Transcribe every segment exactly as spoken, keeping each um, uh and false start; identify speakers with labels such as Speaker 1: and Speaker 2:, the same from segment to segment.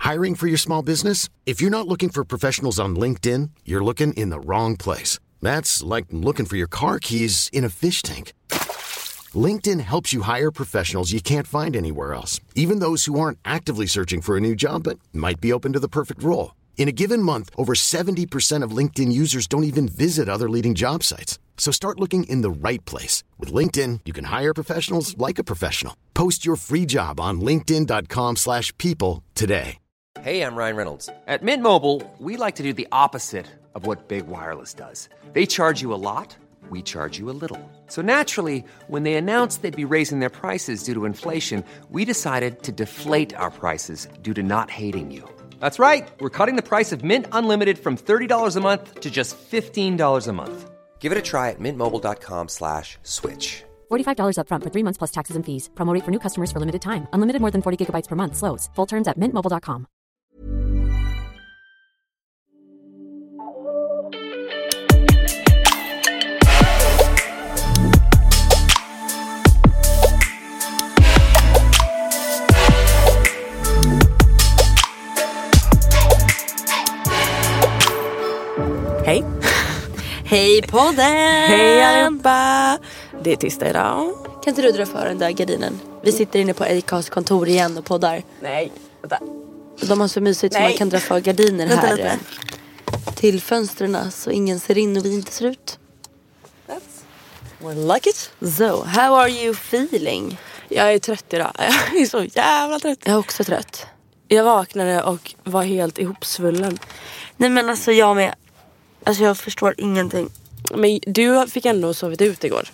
Speaker 1: Hiring for your small business? If you're not looking for professionals on LinkedIn, you're looking in the wrong place. That's like looking for your car keys in a fish tank. LinkedIn helps you hire professionals you can't find anywhere else, even those who aren't actively searching for a new job but might be open to the perfect role. In a given month, over seventy percent of LinkedIn users don't even visit other leading job sites. So start looking in the right place. With LinkedIn, you can hire professionals like a professional. Post your free job on linkedin dot com slash people today.
Speaker 2: Hey, I'm Ryan Reynolds. At Mint Mobile, we like to do the opposite of what Big Wireless does. They charge you a lot, we charge you a little. So naturally, when they announced they'd be raising their prices due to inflation, we decided to deflate our prices due to not hating you. That's right. We're cutting the price of Mint Unlimited from thirty dollars a month to just fifteen dollars a month. Give it a try at mintmobile.com slash switch.
Speaker 3: forty-five dollars up front for three months plus taxes and fees. Promo rate for new customers for limited time. Unlimited more than forty gigabytes per month. Slows full terms at mint mobile dot com.
Speaker 4: Hej.
Speaker 5: Hej podden!
Speaker 4: Hej allihopa! Det är tisdag idag.
Speaker 5: Kan inte du dra för den där gardinen? Vi sitter inne på Acast kontor igen och poddar.
Speaker 4: Nej, vänta.
Speaker 5: De har så mysigt så man kan dra för gardiner
Speaker 4: vänta,
Speaker 5: här
Speaker 4: vänta.
Speaker 5: till fönstren så ingen ser in och vi inte ser ut.
Speaker 4: That's more like it.
Speaker 5: So, how are you feeling?
Speaker 4: Jag är trött idag. Jag är så jävla trött.
Speaker 5: Jag är också trött.
Speaker 4: Jag vaknade och var helt ihopsvullen.
Speaker 5: Nej men alltså jag med. Alltså jag förstår ingenting.
Speaker 4: Men du fick ändå sovit ut igår.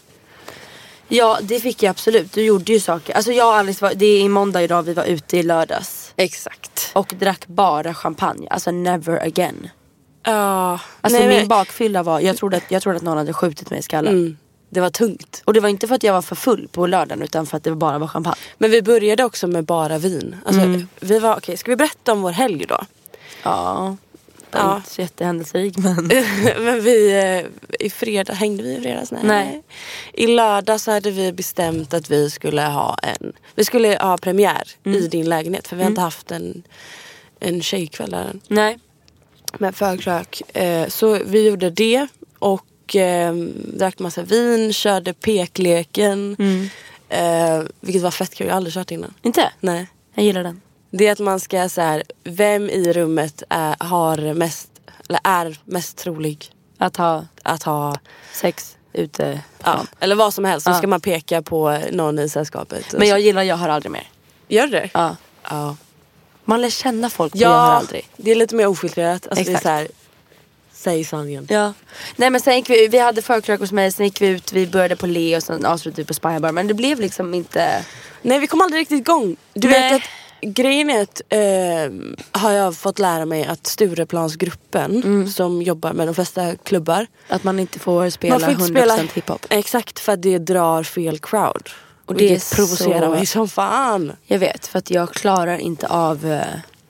Speaker 5: Ja, det fick jag absolut. Du gjorde ju saker. Alltså jag och Alice var, det är i måndag idag, vi var ute i lördags.
Speaker 4: Exakt.
Speaker 5: Och drack bara champagne. Alltså never again.
Speaker 4: Ja. Uh,
Speaker 5: alltså
Speaker 4: nej,
Speaker 5: min
Speaker 4: men...
Speaker 5: bakfylla var, jag trodde, att, jag trodde att någon hade skjutit mig i skallen.
Speaker 4: Mm. Det var tungt.
Speaker 5: Och det var inte för att jag var för full på lördagen utan för att det bara var champagne.
Speaker 4: Men vi började också med bara vin. Alltså
Speaker 5: Mm.
Speaker 4: vi var, okej, okay, ska vi berätta om vår helg då?
Speaker 5: Ja. Det var
Speaker 4: Ja.
Speaker 5: inte så jättehändelserik men...
Speaker 4: men vi, i fredag, hängde vi i fredags? Nej.
Speaker 5: Nej.
Speaker 4: I lördag så hade vi bestämt att vi skulle ha en, vi skulle ha premiär
Speaker 5: Mm.
Speaker 4: i din lägenhet. För vi har
Speaker 5: Mm.
Speaker 4: inte haft en, en tjejkväll där.
Speaker 5: Nej.
Speaker 4: Med förkrök. Eh, så vi gjorde det och eh, drack massa vin, körde pekleken.
Speaker 5: Mm.
Speaker 4: Eh, vilket var fett kul, jag har aldrig kört innan.
Speaker 5: Inte?
Speaker 4: Nej.
Speaker 5: Jag gillar den.
Speaker 4: Det är att man ska så här, vem i rummet är, har mest, eller är mest trolig
Speaker 5: Att ha
Speaker 4: att ha
Speaker 5: sex ute.
Speaker 4: ja, eller vad som helst. Så
Speaker 5: Ja.
Speaker 4: ska man peka på någon i sällskapet.
Speaker 5: Men jag gillar jag hör aldrig mer.
Speaker 4: Gör det?
Speaker 5: Ja.
Speaker 4: Ja.
Speaker 5: Man lär känna folk på
Speaker 4: Ja,
Speaker 5: jag hör aldrig.
Speaker 4: det är lite mer ofiltrerat. Alltså
Speaker 5: Exakt.
Speaker 4: det är så här, säg sanningen.
Speaker 5: Ja. Nej men sen gick vi, vi hade förkrök hos mig, sen gick vi ut, vi började på Le och sen avslutade vi på Spy Bar. Men det blev liksom inte...
Speaker 4: Nej, vi kom aldrig riktigt igång. Du
Speaker 5: Nej.
Speaker 4: vet att grejen är att eh, har jag fått lära mig att Stureplansgruppen
Speaker 5: Mm.
Speaker 4: som jobbar med de flesta klubbar,
Speaker 5: Att man inte får spela
Speaker 4: man får inte
Speaker 5: hundra procent
Speaker 4: spela
Speaker 5: hiphop.
Speaker 4: exakt för att det drar fel crowd. Och
Speaker 5: det
Speaker 4: det
Speaker 5: är
Speaker 4: provocerar
Speaker 5: så-
Speaker 4: mig som fan.
Speaker 5: Jag vet, för att jag klarar inte av eh,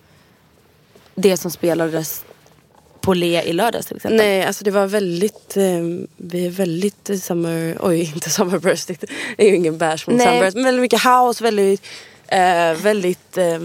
Speaker 5: det som spelades på Le i lördags till exempel.
Speaker 4: Nej, alltså det var väldigt, eh, vi är väldigt eh, summer, oj inte summerburst, det är ju ingen bash mot
Speaker 5: Nej.
Speaker 4: summerburst, men väldigt mycket house, väldigt, eh, väldigt, eh,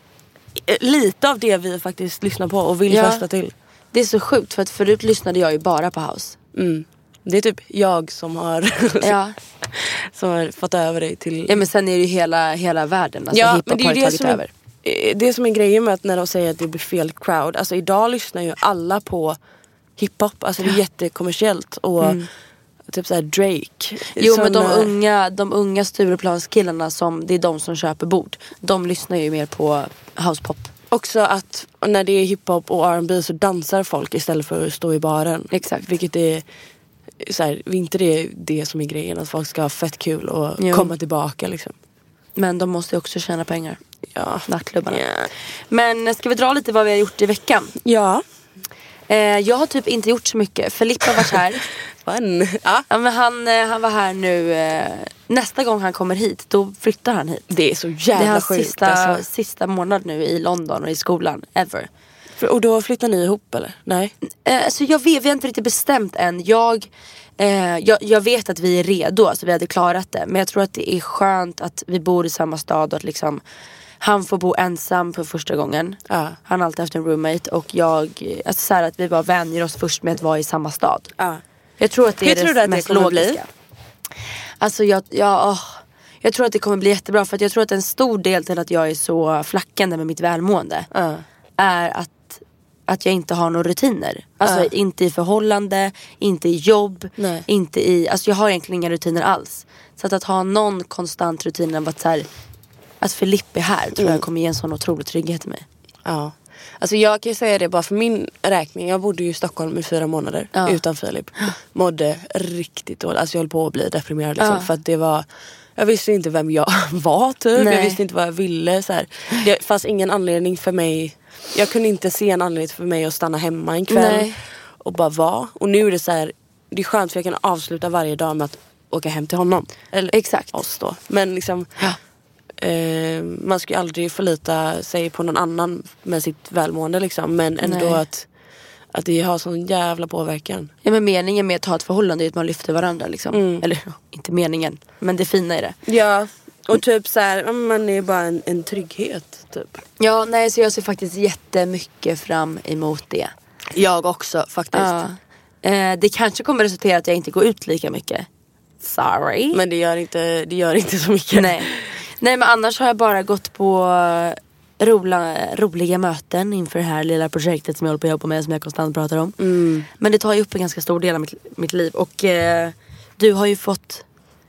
Speaker 4: lite av det vi faktiskt lyssnar på och vill
Speaker 5: Ja.
Speaker 4: festa till.
Speaker 5: Det är så sjukt för att förut lyssnade jag ju bara på house.
Speaker 4: Mm. Det är typ jag som har,
Speaker 5: Ja.
Speaker 4: som har fått över dig till...
Speaker 5: Ja men sen är det ju hela, hela världen. Alltså
Speaker 4: Ja,
Speaker 5: hiphop
Speaker 4: men det är
Speaker 5: har
Speaker 4: ju
Speaker 5: ju
Speaker 4: det
Speaker 5: tagit
Speaker 4: som är,
Speaker 5: över.
Speaker 4: eh, det som är grejen med att när de säger att det blir fel crowd. Alltså idag lyssnar ju alla på hiphop. Alltså det är jättekommersiellt. Och typ såhär Drake.
Speaker 5: Jo
Speaker 4: som
Speaker 5: men de
Speaker 4: är-
Speaker 5: unga, de unga Stureplanskillarna som, det är de som köper bord. De lyssnar ju mer på housepop.
Speaker 4: Också att när det är hiphop och R and B så dansar folk istället för att stå i baren.
Speaker 5: Exakt.
Speaker 4: Vilket är så här, inte det det som är grejen, att folk ska ha fett kul och
Speaker 5: Jo.
Speaker 4: komma tillbaka liksom.
Speaker 5: Men de måste ju också tjäna pengar.
Speaker 4: Ja.
Speaker 5: Nattklubbarna.
Speaker 4: Ja.
Speaker 5: Men ska vi dra lite vad vi har gjort i veckan?
Speaker 4: Ja.
Speaker 5: Eh, jag har typ inte gjort så mycket. Filip har varit här.
Speaker 4: Fun. Ja.
Speaker 5: Ja, men han, eh, han var här nu. Eh, nästa gång han kommer hit, då flyttar han hit.
Speaker 4: Det är så
Speaker 5: Det
Speaker 4: jävla
Speaker 5: är hans
Speaker 4: sjukt
Speaker 5: sista,
Speaker 4: alltså.
Speaker 5: sista månad nu i London och i skolan. Ever.
Speaker 4: För, och då flyttar ni ihop eller? Nej.
Speaker 5: Eh, alltså jag vet, vi har inte riktigt bestämt än. Jag, eh, jag, jag vet att vi är redo. Alltså vi hade klarat det. Men jag tror att det är skönt att vi bor i samma stad och att liksom Han får bo ensam för första gången.
Speaker 4: Ja.
Speaker 5: Han har alltid haft en roommate. Och jag, alltså så här att vi bara vänjer oss först med att vara i samma stad.
Speaker 4: Ja.
Speaker 5: Jag tror att det
Speaker 4: Hur
Speaker 5: är det
Speaker 4: tror du att det
Speaker 5: mest
Speaker 4: kommer
Speaker 5: logiska.
Speaker 4: bli?
Speaker 5: Alltså jag, jag, åh, jag tror att det kommer bli jättebra. För att jag tror att en stor del till att jag är så flackande med mitt välmående.
Speaker 4: Ja.
Speaker 5: Är att att jag inte har några rutiner. Alltså
Speaker 4: Ja.
Speaker 5: inte i förhållande, inte i jobb,
Speaker 4: Nej.
Speaker 5: inte i, alltså jag har egentligen inga rutiner alls. Så att, att ha någon konstant rutin av att så här, att Filip är här tror
Speaker 4: Mm.
Speaker 5: jag kommer ge en sån otrolig trygghet till mig.
Speaker 4: Ja. Alltså jag kan ju säga det bara för min räkning. Jag bodde ju i Stockholm i fyra månader
Speaker 5: Ja.
Speaker 4: utan Filip. Mådde riktigt dåligt. Alltså jag höll på att bli deprimerad liksom,
Speaker 5: Ja.
Speaker 4: för att det var, jag visste inte vem jag var typ.
Speaker 5: Nej.
Speaker 4: Jag visste inte vad jag ville så här. Det fanns ingen anledning för mig. Jag kunde inte se en anledning för mig att stanna hemma en kväll.
Speaker 5: Nej.
Speaker 4: Och bara vara. Och nu är det så här, det är skönt för jag kan avsluta varje dag med att åka hem till honom. Eller
Speaker 5: Exakt.
Speaker 4: oss då. Men liksom
Speaker 5: Ja.
Speaker 4: Eh, man ska ju aldrig förlita sig på någon annan med sitt välmående liksom. Men ändå
Speaker 5: Nej.
Speaker 4: att, att det har sån jävla påverkan.
Speaker 5: Ja, men meningen med att ha ett förhållande är att man lyfter varandra liksom.
Speaker 4: Mm.
Speaker 5: Eller inte meningen, men det fina i det.
Speaker 4: Ja, och typ så här, man är bara en, en trygghet typ.
Speaker 5: Ja, nej, så jag ser faktiskt jättemycket fram emot det.
Speaker 4: Jag också faktiskt.
Speaker 5: Ja. Eh, det kanske kommer resultera att jag inte går ut lika mycket. Sorry.
Speaker 4: Men det gör inte, det gör inte så mycket.
Speaker 5: Nej. Nej, men annars har jag bara gått på rola, roliga möten inför det här lilla projektet som jag håller på att jobba med, som jag konstant pratar om.
Speaker 4: Mm.
Speaker 5: Men det tar ju upp en ganska stor del av mitt, mitt liv. Och eh, du har ju fått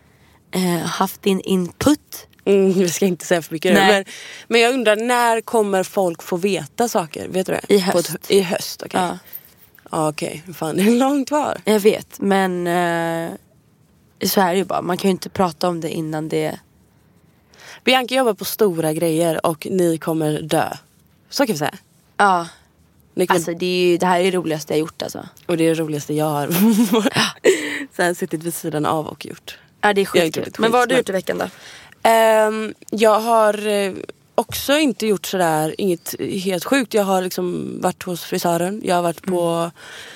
Speaker 5: eh, haft din input.
Speaker 4: Mm, vi ska inte säga för mycket nu.
Speaker 5: Nej.
Speaker 4: Men, men jag undrar, när kommer folk få veta saker? Vet du det?
Speaker 5: I höst.
Speaker 4: På ett, I höst, okej.
Speaker 5: Ja,
Speaker 4: Ja, okej. Fan, det är långt kvar.
Speaker 5: jag vet. Men eh, så är det ju bara. Man kan ju inte prata om det innan det...
Speaker 4: Bianca jobbar på stora grejer och ni kommer dö. Så kan vi säga.
Speaker 5: Ja,
Speaker 4: Ni kommer,
Speaker 5: alltså det, är ju, det här är det roligaste jag gjort alltså.
Speaker 4: och det är det roligaste jag har sen suttit vid sidan av och gjort.
Speaker 5: Ja, det är
Speaker 4: Jag har inte
Speaker 5: skitkul.
Speaker 4: gjort
Speaker 5: Men vad har du
Speaker 4: skit,
Speaker 5: gjort i veckan då?
Speaker 4: Um, jag har eh, också inte gjort sådär, inget helt sjukt. Jag har liksom varit hos frisören. Jag har varit på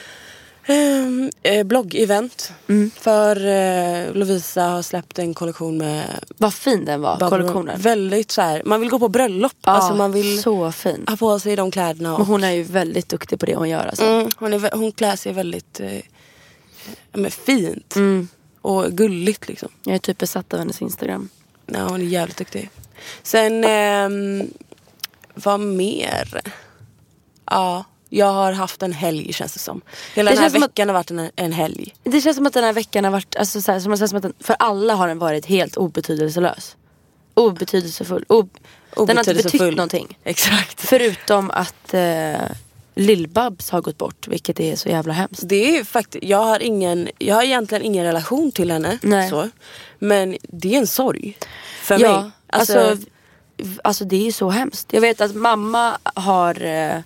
Speaker 4: um, eh, blogg-event.
Speaker 5: Mm.
Speaker 4: För eh, Lovisa har släppt en kollektion med
Speaker 5: Vad fin den var,
Speaker 4: Barbro.
Speaker 5: kollektionen.
Speaker 4: Väldigt så här, man vill gå på bröllop.
Speaker 5: Ja,
Speaker 4: Alltså man vill
Speaker 5: så fin.
Speaker 4: ha på sig de kläderna. Och,
Speaker 5: Men hon är ju väldigt duktig på det hon gör alltså.
Speaker 4: mm, hon, är, vä- hon klär sig väldigt eh, ja, men fint.
Speaker 5: Mm.
Speaker 4: Och gulligt liksom.
Speaker 5: Jag är typ besatt av hennes Instagram.
Speaker 4: Ja, hon är jävligt duktig. Sen, ehm, vad mer? Ja, jag har haft en helg känns det som. Hela
Speaker 5: Det
Speaker 4: den här
Speaker 5: känns som
Speaker 4: veckan har varit en, en helg.
Speaker 5: Det känns som att den här veckan har varit, alltså så här, som, som att den, för alla har den varit helt obetydelselös. Obetydelsefull. O, den har inte betytt
Speaker 4: Obetydelsefull.
Speaker 5: någonting.
Speaker 4: Exakt.
Speaker 5: Förutom att eh, Lill-Babs har gått bort, vilket är så jävla hemskt.
Speaker 4: Det är faktiskt, jag har ingen, jag har egentligen ingen relation till henne.
Speaker 5: Nej.
Speaker 4: Så. Men det är en sorg för
Speaker 5: Ja,
Speaker 4: mig.
Speaker 5: alltså,
Speaker 4: Alltså,
Speaker 5: v- alltså det är ju så hemskt. Jag vet att mamma har eh,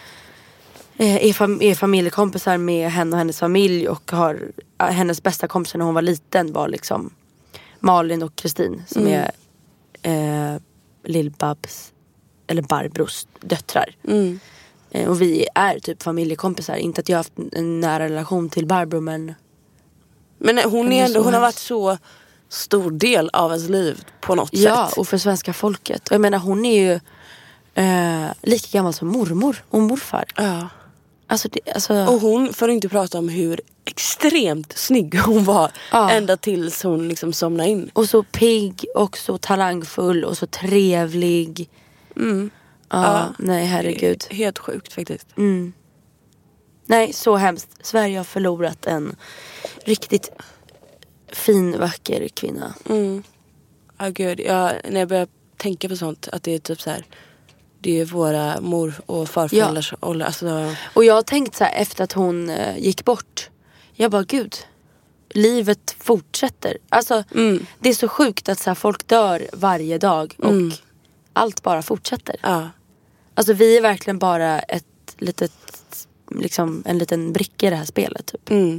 Speaker 5: är, fam- är familjekompisar med henne och hennes familj. Och har, eh, hennes bästa kompisar när hon var liten var liksom Malin och Kristin, som
Speaker 4: Mm.
Speaker 5: är eh, Lill-Babs eller Barbros döttrar.
Speaker 4: mm.
Speaker 5: Eh, och vi är typ familjekompisar. Inte att jag har haft en nära relation till Barbro, men
Speaker 4: Men hon,
Speaker 5: Det är
Speaker 4: är ändå,
Speaker 5: så
Speaker 4: hon har varit
Speaker 5: hemskt.
Speaker 4: så stor del av ens liv på något
Speaker 5: ja,
Speaker 4: sätt.
Speaker 5: och för svenska folket. Och jag menar, hon är ju eh, lika gammal som mormor och morfar.
Speaker 4: Ja.
Speaker 5: Alltså, det, alltså
Speaker 4: Och hon får inte prata om hur extremt snygg hon var.
Speaker 5: Ja.
Speaker 4: Ända tills hon liksom somnade in.
Speaker 5: och så pigg och så talangfull och så trevlig.
Speaker 4: Mm.
Speaker 5: Ja,
Speaker 4: Ja.
Speaker 5: nej herregud.
Speaker 4: Helt sjukt faktiskt.
Speaker 5: Mm. Nej, så hemskt. Sverige har förlorat en riktigt fin, vacker kvinna.
Speaker 4: Mm. Ja, gud. Jag, när jag börjar tänka på sånt, att det är typ så här, det är våra mor- och farföräldrars ålder. Alltså,
Speaker 5: Och jag har tänkt så här efter att hon eh, gick bort. Jag bara, gud, livet fortsätter. Alltså,
Speaker 4: mm.
Speaker 5: det är så sjukt att så här, folk dör varje dag och
Speaker 4: Mm.
Speaker 5: allt bara fortsätter.
Speaker 4: Ja.
Speaker 5: Alltså vi är verkligen bara ett litet, liksom en liten bricka i det här spelet typ.
Speaker 4: Mm.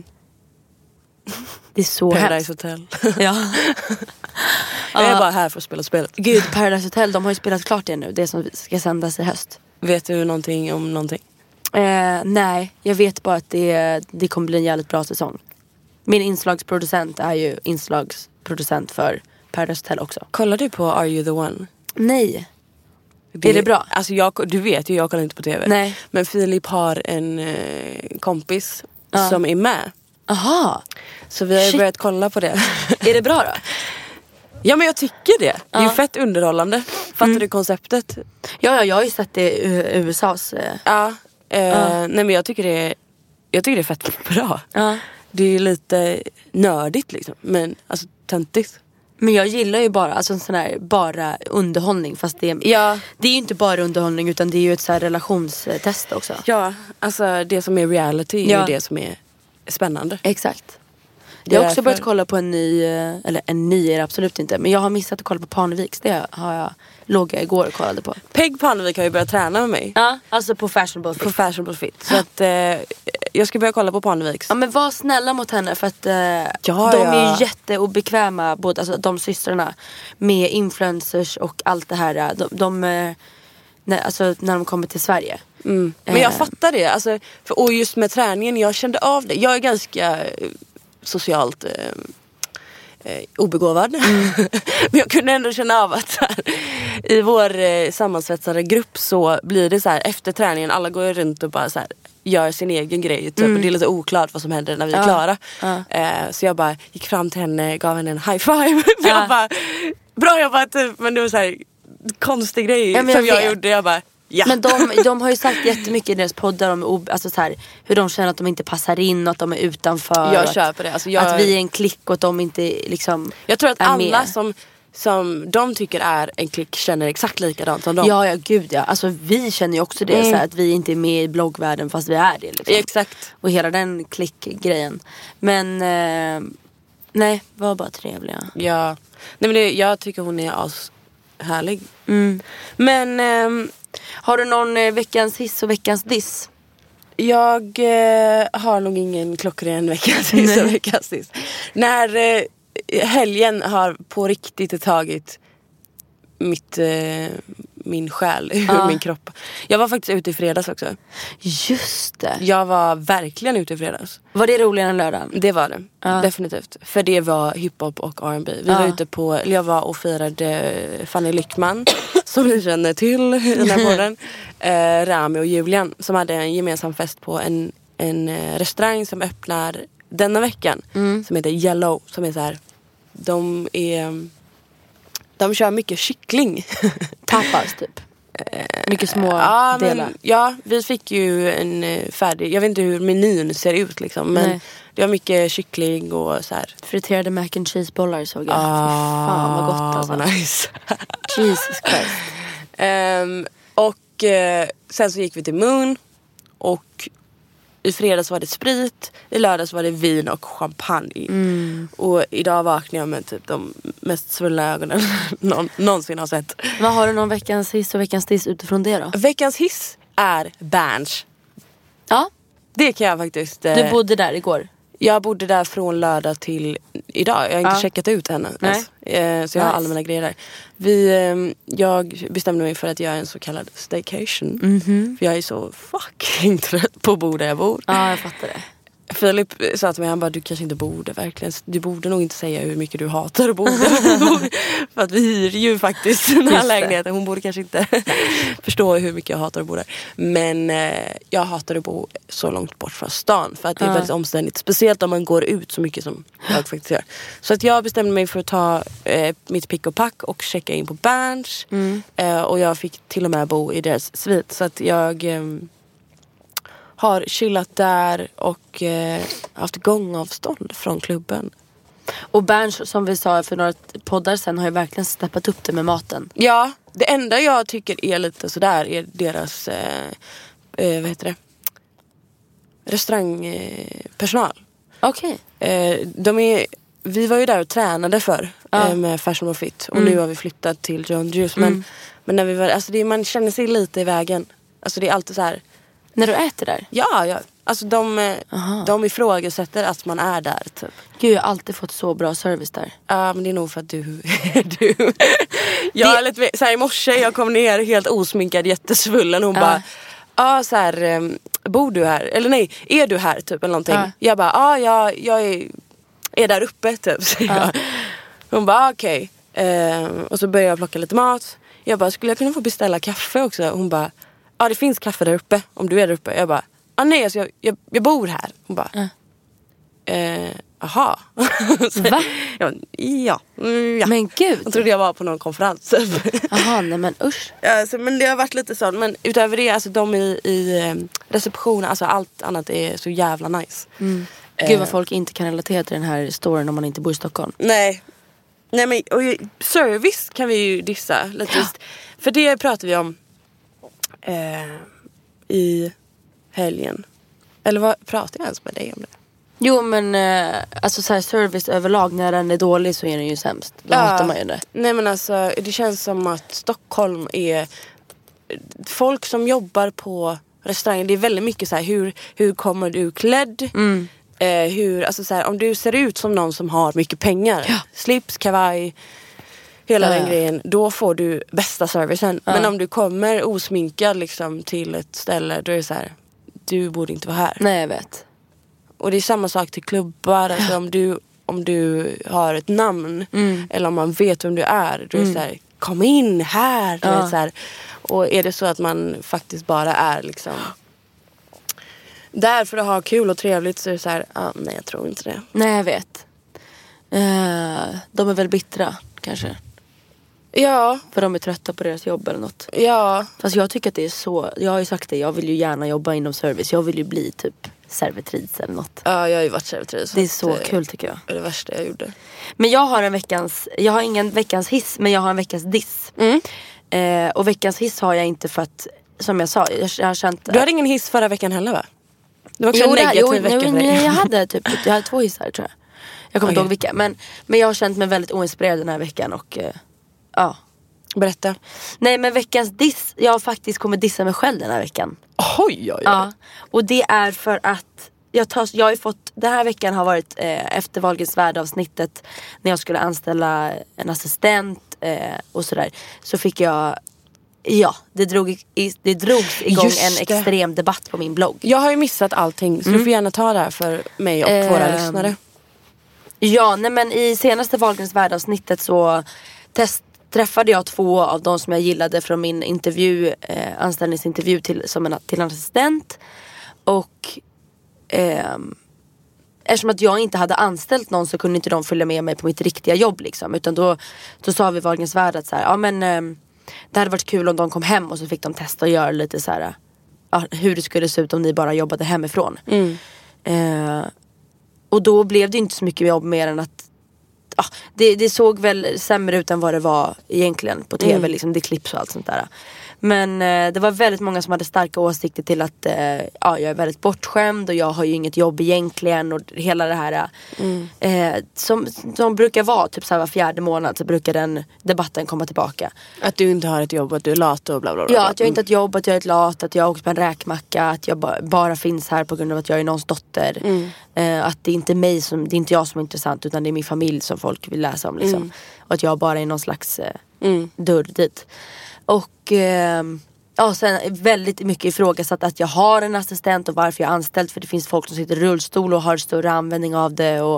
Speaker 5: Det är så
Speaker 4: Paradise
Speaker 5: hemskt.
Speaker 4: Hotel.
Speaker 5: Ja.
Speaker 4: Jag är
Speaker 5: Ja.
Speaker 4: bara här för att spela spelet.
Speaker 5: Gud, Paradise Hotel, de har ju spelat klart det nu. Det som ska sändas i höst.
Speaker 4: Vet du någonting om någonting?
Speaker 5: Eh, nej, jag vet bara att det, det kommer bli en jävligt bra säsong. Min inslagsproducent är ju inslagsproducent för Paradise Hotel också.
Speaker 4: Kollar du på Are You The One?
Speaker 5: Nej. Det, är det bra?
Speaker 4: Alltså jag, du vet ju, jag kollar inte på tv.
Speaker 5: Nej.
Speaker 4: Men Filip har en eh, kompis
Speaker 5: Ja.
Speaker 4: som är med.
Speaker 5: Aha.
Speaker 4: Så vi har ju
Speaker 5: Shit.
Speaker 4: börjat kolla på det.
Speaker 5: Är det bra då?
Speaker 4: Ja, men jag tycker det. Det är ju
Speaker 5: Ja.
Speaker 4: fett underhållande. Fattar
Speaker 5: Mm.
Speaker 4: du konceptet?
Speaker 5: Ja, ja, jag har ju sett det i U S A's. Eh.
Speaker 4: Ja. Eh,
Speaker 5: Ja.
Speaker 4: Nej, men jag tycker det är, jag tycker det är fett bra.
Speaker 5: Ja.
Speaker 4: Det är ju lite nördigt liksom. Men alltså töntigt.
Speaker 5: Men jag gillar ju bara alltså en sån här bara underhållning. Fast det,
Speaker 4: Ja.
Speaker 5: det är ju inte bara underhållning utan det är ju ett så här relationstest också.
Speaker 4: Ja, alltså det som är reality är
Speaker 5: Ja.
Speaker 4: ju det som är spännande.
Speaker 5: Exakt.
Speaker 4: Det
Speaker 5: Jag
Speaker 4: är
Speaker 5: har också
Speaker 4: därför-
Speaker 5: börjat kolla på en ny, eh, eller en ny är det absolut inte. Men jag har missat att kolla på Parneviks. Det har jag, låg jag igår och kollade på.
Speaker 4: Peg Parnevik har ju börjat träna med mig.
Speaker 5: Ja, alltså på Fashionable
Speaker 4: På
Speaker 5: Fit.
Speaker 4: Fashionable Fit. Så att eh, jag ska börja kolla på Parneviks.
Speaker 5: Ja men var snälla mot henne för att eh,
Speaker 4: Ja,
Speaker 5: de är
Speaker 4: ja.
Speaker 5: ju jätteobekväma, både alltså, de systrarna med influencers och allt det här. De, de eh, när, alltså, när de kommer till Sverige.
Speaker 4: Mm. Men jag
Speaker 5: Eh.
Speaker 4: fattar det. Alltså, för, och just med träningen, jag kände av det. Jag är ganska eh, socialt eh, eh, obegåvad.
Speaker 5: Mm.
Speaker 4: Men jag kunde ändå känna av att så här, i vår eh, sammansvetsade grupp så blir det så här efter träningen, alla går runt och bara så här, gör sin egen grej typ. Och det är lite oklart vad som händer när vi är
Speaker 5: Mm. Ja.
Speaker 4: klara.
Speaker 5: Ja.
Speaker 4: Eh, så jag bara gick fram till henne, gav henne en high five. För
Speaker 5: Ja.
Speaker 4: jag bara, bra jobbat typ. Men det var så här konstig grej
Speaker 5: Ja, men
Speaker 4: som
Speaker 5: jag
Speaker 4: jag,
Speaker 5: vet.
Speaker 4: gjorde. Jag bara, ja.
Speaker 5: Men de, de har ju sagt jättemycket i deras poddar om ob- alltså så här, hur de känner att de inte passar in och att de är utanför.
Speaker 4: Jag
Speaker 5: och
Speaker 4: kör
Speaker 5: att,
Speaker 4: på det. Alltså jag,
Speaker 5: att vi är en klick och att de inte liksom
Speaker 4: jag tror att
Speaker 5: är
Speaker 4: alla
Speaker 5: med.
Speaker 4: som, som de tycker är en klick känner exakt likadant som dem.
Speaker 5: Ja, ja, gud ja. Alltså vi känner ju också det,
Speaker 4: Mm.
Speaker 5: så här, att vi inte är med i bloggvärlden fast vi är det liksom.
Speaker 4: Exakt.
Speaker 5: Och hela den klickgrejen. Men eh, nej, var bara trevliga.
Speaker 4: Ja. Nej, men det, jag tycker hon är as härlig.
Speaker 5: Mm.
Speaker 4: Men ehm,
Speaker 5: Har du någon eh, veckans hiss och veckans diss?
Speaker 4: jag eh, har nog ingen klockren veckans hiss och veckans diss. När eh, helgen har på riktigt tagit mitt, eh, min själ ur
Speaker 5: Ja.
Speaker 4: min kropp. Jag var faktiskt ute i fredags också.
Speaker 5: Just det.
Speaker 4: Jag var verkligen ute i fredags.
Speaker 5: Var det roligare än lördagen?
Speaker 4: Det var det,
Speaker 5: Ja.
Speaker 4: definitivt. För det var hiphop och R and B. Vi
Speaker 5: Ja.
Speaker 4: var ute på, eller jag var och firade Fanny Lyckman, som ni känner till i den här podden. eh, Rami och Julian, som hade en gemensam fest på en, en eh, restaurang som öppnar denna veckan.
Speaker 5: Mm.
Speaker 4: Som heter Yellow, som är så här, de är, de kör mycket kyckling.
Speaker 5: Tapas typ. Mycket små
Speaker 4: ja,
Speaker 5: delar.
Speaker 4: men, ja, vi fick ju en eh, färdig, jag vet inte hur menyn ser ut liksom, men
Speaker 5: Nej.
Speaker 4: det var mycket kyckling och så här.
Speaker 5: Friterade mac and cheese bollar såg jag.
Speaker 4: Ah,
Speaker 5: Fy fan vad gott alltså.
Speaker 4: vad nice.
Speaker 5: Jesus Christ.
Speaker 4: Ehm, och eh, sen så gick vi till Moon. Och i fredags var det sprit. I lördags var det vin och champagne.
Speaker 5: Mm.
Speaker 4: Och idag vaknade jag med typ de mest svullna ögonen någon, någonsin har sett.
Speaker 5: Vad har du någon veckans hiss och veckans diss utifrån det då?
Speaker 4: Veckans hiss är Berns.
Speaker 5: Ja,
Speaker 4: Det kan jag faktiskt. Eh,
Speaker 5: du bodde där igår.
Speaker 4: Jag bodde där från lördag till idag. Jag har inte
Speaker 5: Ja.
Speaker 4: checkat ut henne.
Speaker 5: Nej.
Speaker 4: Ens. Eh, så jag har
Speaker 5: Nice.
Speaker 4: alla mina grejer där. Vi, eh, jag bestämde mig för att göra en så kallad staycation.
Speaker 5: Mhm.
Speaker 4: För jag är så fucking trött på att bo där jag bor.
Speaker 5: Ja, jag fattar det.
Speaker 4: Filip sa till mig, han bara, du kanske inte borde verkligen. Du borde nog inte säga hur mycket du hatar att bo där. För att vi hyr ju faktiskt den här
Speaker 5: Just det.
Speaker 4: lägenheten. Hon borde kanske inte förstå hur mycket jag hatar att bo där. Men eh, jag hatar att bo så långt bort från stan. För att det är
Speaker 5: Ja.
Speaker 4: väldigt omständigt. Speciellt om man går ut så mycket som jag faktiskt gör. Så att jag bestämde mig för att ta eh, mitt pick och pack och checka in på Berns.
Speaker 5: Mm.
Speaker 4: Eh, och jag fick till och med bo i deras svit. Så att jag eh, har chillat där och eh, haft gångavstånd från klubben.
Speaker 5: Och Berns, som vi sa för några poddar sen, har ju verkligen steppat upp det med maten.
Speaker 4: Ja, det enda jag tycker är lite sådär är deras eh, eh, vad heter det? Restaurangpersonal.
Speaker 5: Okej.
Speaker 4: Eh, de är, vi var ju där och tränade för
Speaker 5: Ja.
Speaker 4: eh, med Fashion och Fit. Och
Speaker 5: Mm.
Speaker 4: nu har vi flyttat till John Juice. Men,
Speaker 5: Mm.
Speaker 4: men när vi var, alltså det, man känner sig lite i vägen. Alltså det är alltid så här.
Speaker 5: När du äter där?
Speaker 4: Ja, ja. Alltså de, eh,
Speaker 5: Aha.
Speaker 4: de ifrågasätter att man är där typ.
Speaker 5: Gud, jag har alltid fått så bra service där.
Speaker 4: Ja, men det är nog för att du... du jag är lite så här, i morse, jag kom ner helt osminkad, jättesvullen. Hon
Speaker 5: Ja.
Speaker 4: bara, ja så här, um, bor du här? Eller nej, är du här typ eller någonting?
Speaker 5: Ja.
Speaker 4: Jag bara, ja jag, jag är, är där uppe typ. Så jag. Hon bara, okej. Okay. Um, och så började jag plocka lite mat. Jag bara, skulle jag kunna få beställa kaffe också? Hon bara, ja det finns kaffe där uppe om du är där uppe. Jag bara, ah, nej alltså, jag, jag, jag bor här. Hon bara, mm. eh, aha.
Speaker 5: Va?
Speaker 4: Ja, ja, mm, ja.
Speaker 5: Men gud.
Speaker 4: Jag trodde jag var på någon konferens.
Speaker 5: Jaha, nej men usch.
Speaker 4: Ja, alltså, men det har varit lite sånt. Men utöver det, alltså de i, i receptionen, alltså allt annat är så jävla nice.
Speaker 5: Mm. Gud vad folk inte kan relatera till den här storyn om man inte bor i Stockholm.
Speaker 4: Nej. Nej men och service kan vi ju dissa lite. Ja. För det pratar vi om eh, i helgen. Eller vad pratar jag ens med dig om det?
Speaker 5: Jo men eh, alltså så här, service överlag, när den är dålig så är den ju sämst. Då
Speaker 4: ja.
Speaker 5: hatar man ju det.
Speaker 4: Nej men alltså det känns som att Stockholm är folk som jobbar på restauranger. Det är väldigt mycket så här, hur, hur kommer du klädd? Mm. Eh, hur, alltså så här, om du ser ut som någon som har mycket pengar, ja. Slips, kavaj, hela ja. Den grejen, då får du bästa servicen. Ja. Men om du kommer osminkad liksom till ett ställe, då är det så här, du borde inte vara här.
Speaker 5: Nej, jag vet.
Speaker 4: Och det är samma sak till klubbar. Alltså ja. om, du, om du har ett namn mm. eller om man vet vem du är, då är det mm. så här, kom in här. Ja. Är så här. Och är det så att man faktiskt bara är liksom där för att ha kul och trevligt, så är det så här, ah, nej jag tror inte det.
Speaker 5: Nej, jag vet. Uh, de är väl bittra kanske.
Speaker 4: Ja.
Speaker 5: För de är trötta på deras jobb eller något.
Speaker 4: Ja.
Speaker 5: Fast jag tycker att det är så, jag har ju sagt det, jag vill ju gärna jobba inom service. Jag vill ju bli typ servitris eller något.
Speaker 4: Ja, jag har ju varit servitris.
Speaker 5: Det är så det, kul tycker jag.
Speaker 4: Det är det värsta jag gjorde.
Speaker 5: Men jag har en veckans, jag har ingen veckans hiss, men jag har en veckans diss. Mm. Uh, och veckans hiss har jag inte för att, som jag sa, jag, jag har känt.
Speaker 4: Du hade ingen hiss förra veckan heller va? Det var också
Speaker 5: jo,
Speaker 4: en negativ
Speaker 5: jo,
Speaker 4: vecka
Speaker 5: jo,
Speaker 4: för dig.
Speaker 5: Jag hade typ jag hade två hissar tror jag. Jag kommer okay. inte ihåg vilka. Men, men jag har känt mig väldigt oinspirerad den här veckan. Och uh, ja.
Speaker 4: Berätta.
Speaker 5: Nej men veckans diss, jag har faktiskt kommit dissa mig själv den här veckan.
Speaker 4: Oj, oj, oj.
Speaker 5: Ja. Och det är för att jag, tar, jag har ju fått, den här veckan har varit eh, efter Wahlgrens värld-avsnittet. När jag skulle anställa en assistent eh, och sådär. Så fick jag, ja, det, drog i, det drogs igång en extrem debatt på min blogg.
Speaker 4: Jag har ju missat allting, så mm. du får gärna ta det här för mig och eh, våra lyssnare.
Speaker 5: Ja, nej men i senaste Wahlgrens värld-avsnittet så test, träffade jag två av de som jag gillade från min intervju, eh, anställningsintervju till, som en, till en assistent. Och eh, eftersom att jag inte hade anställt någon så kunde inte de följa med mig på mitt riktiga jobb liksom. Utan då, då sa vi Wahlgrens värld att så här, ja men eh, det hade varit kul om de kom hem och så fick de testa och göra lite så här, ja, hur det skulle se ut om ni bara jobbade hemifrån. Mm. Eh, och då blev det inte så mycket jobb mer än att ah, det, det såg väl sämre ut än vad det var egentligen på tv, mm. liksom, det klipps och allt sånt där. Men eh, det var väldigt många som hade starka åsikter till att eh, ja, jag är väldigt bortskämd och jag har ju inget jobb egentligen och hela det här mm. eh, som, som brukar vara typ så här var fjärde månad så brukar den debatten komma tillbaka.
Speaker 4: Att du inte har ett jobb, att du är lat och bla bla bla.
Speaker 5: Ja, att jag inte har ett jobb, att jag är ett lat, att jag har åkt på en räkmacka, att jag ba- bara finns här på grund av att jag är någons dotter. Mm. Eh, att det är inte mig som, det är inte jag som är intressant utan det är min familj som folk vill läsa om liksom. Mm. Och att jag bara är någon slags eh, mm. dörr dit. Och eh, ja, sen väldigt mycket ifrågasatt att jag har en assistent och varför jag är anställd. För det finns folk som sitter i rullstol och har större användning av det. Och,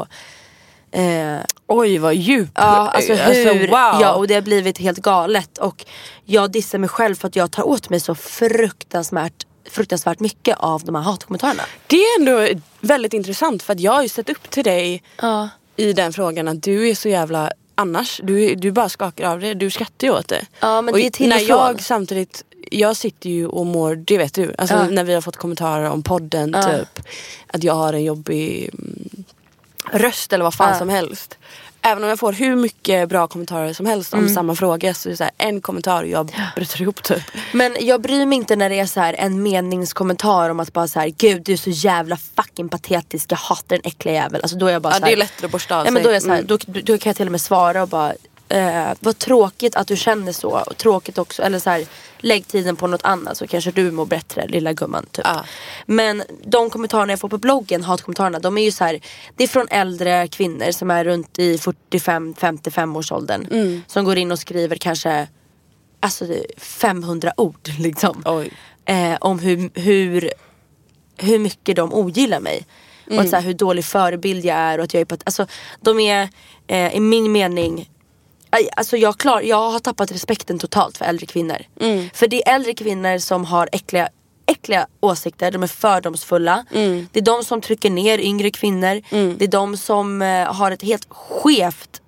Speaker 5: eh,
Speaker 4: oj, vad djup.
Speaker 5: Ja, alltså hur, alltså, wow. Ja, och det har blivit helt galet. Och jag dissar mig själv för att jag tar åt mig så fruktansvärt, fruktansvärt mycket av de här hatkommentarerna. Det
Speaker 4: är ändå väldigt intressant för att jag har ju sett upp till dig ja. i den frågan att du är så jävla... Annars, du, du bara skakar av det. Du skrattar ju åt det.
Speaker 5: Ja, men
Speaker 4: och
Speaker 5: det är till
Speaker 4: när jag samtidigt, jag sitter ju och mår, det vet du. Alltså ja. när vi har fått kommentarer om podden ja. typ. Att jag har en jobbig mm, röst eller vad fan ja. som helst. Även om jag får hur mycket bra kommentarer som helst om mm. samma fråga. Så är det så här, en kommentar och jag bryter ihop typ.
Speaker 5: Men jag bryr mig inte när det är så här en meningskommentar om att bara så här, gud du är så jävla fucking patetisk, jag hatar en äcklig jävel. Alltså då är jag bara
Speaker 4: ja,
Speaker 5: så här,
Speaker 4: det är lättare att borsta av
Speaker 5: ja,
Speaker 4: sig.
Speaker 5: men då, är jag så här,
Speaker 4: mm.
Speaker 5: då, då kan jag till och med svara och bara eh, vad tråkigt att du känner så. Och tråkigt också, eller så här, lägg tiden på något annat så kanske du mår bättre, lilla gumman typ. Ja. Men de kommentarerna jag får på bloggen, hatkommentarerna, de är ju så här, det är från äldre kvinnor som är runt i fyrtiofem till femtiofem års åldern mm. som går in och skriver kanske alltså femhundra ord liksom. Oj. Eh, om hur, hur hur mycket de ogillar mig. Mm. Och att, så här, hur dålig förebild jag är och att jag är på att, alltså de är eh, i min mening Alltså jag, klar, jag har tappat respekten totalt för äldre kvinnor. Mm. För det är äldre kvinnor som har äckliga, äckliga åsikter. De är fördomsfulla. Mm. Det är de som trycker ner yngre kvinnor. Mm. Det är de som uh, har ett helt skevt,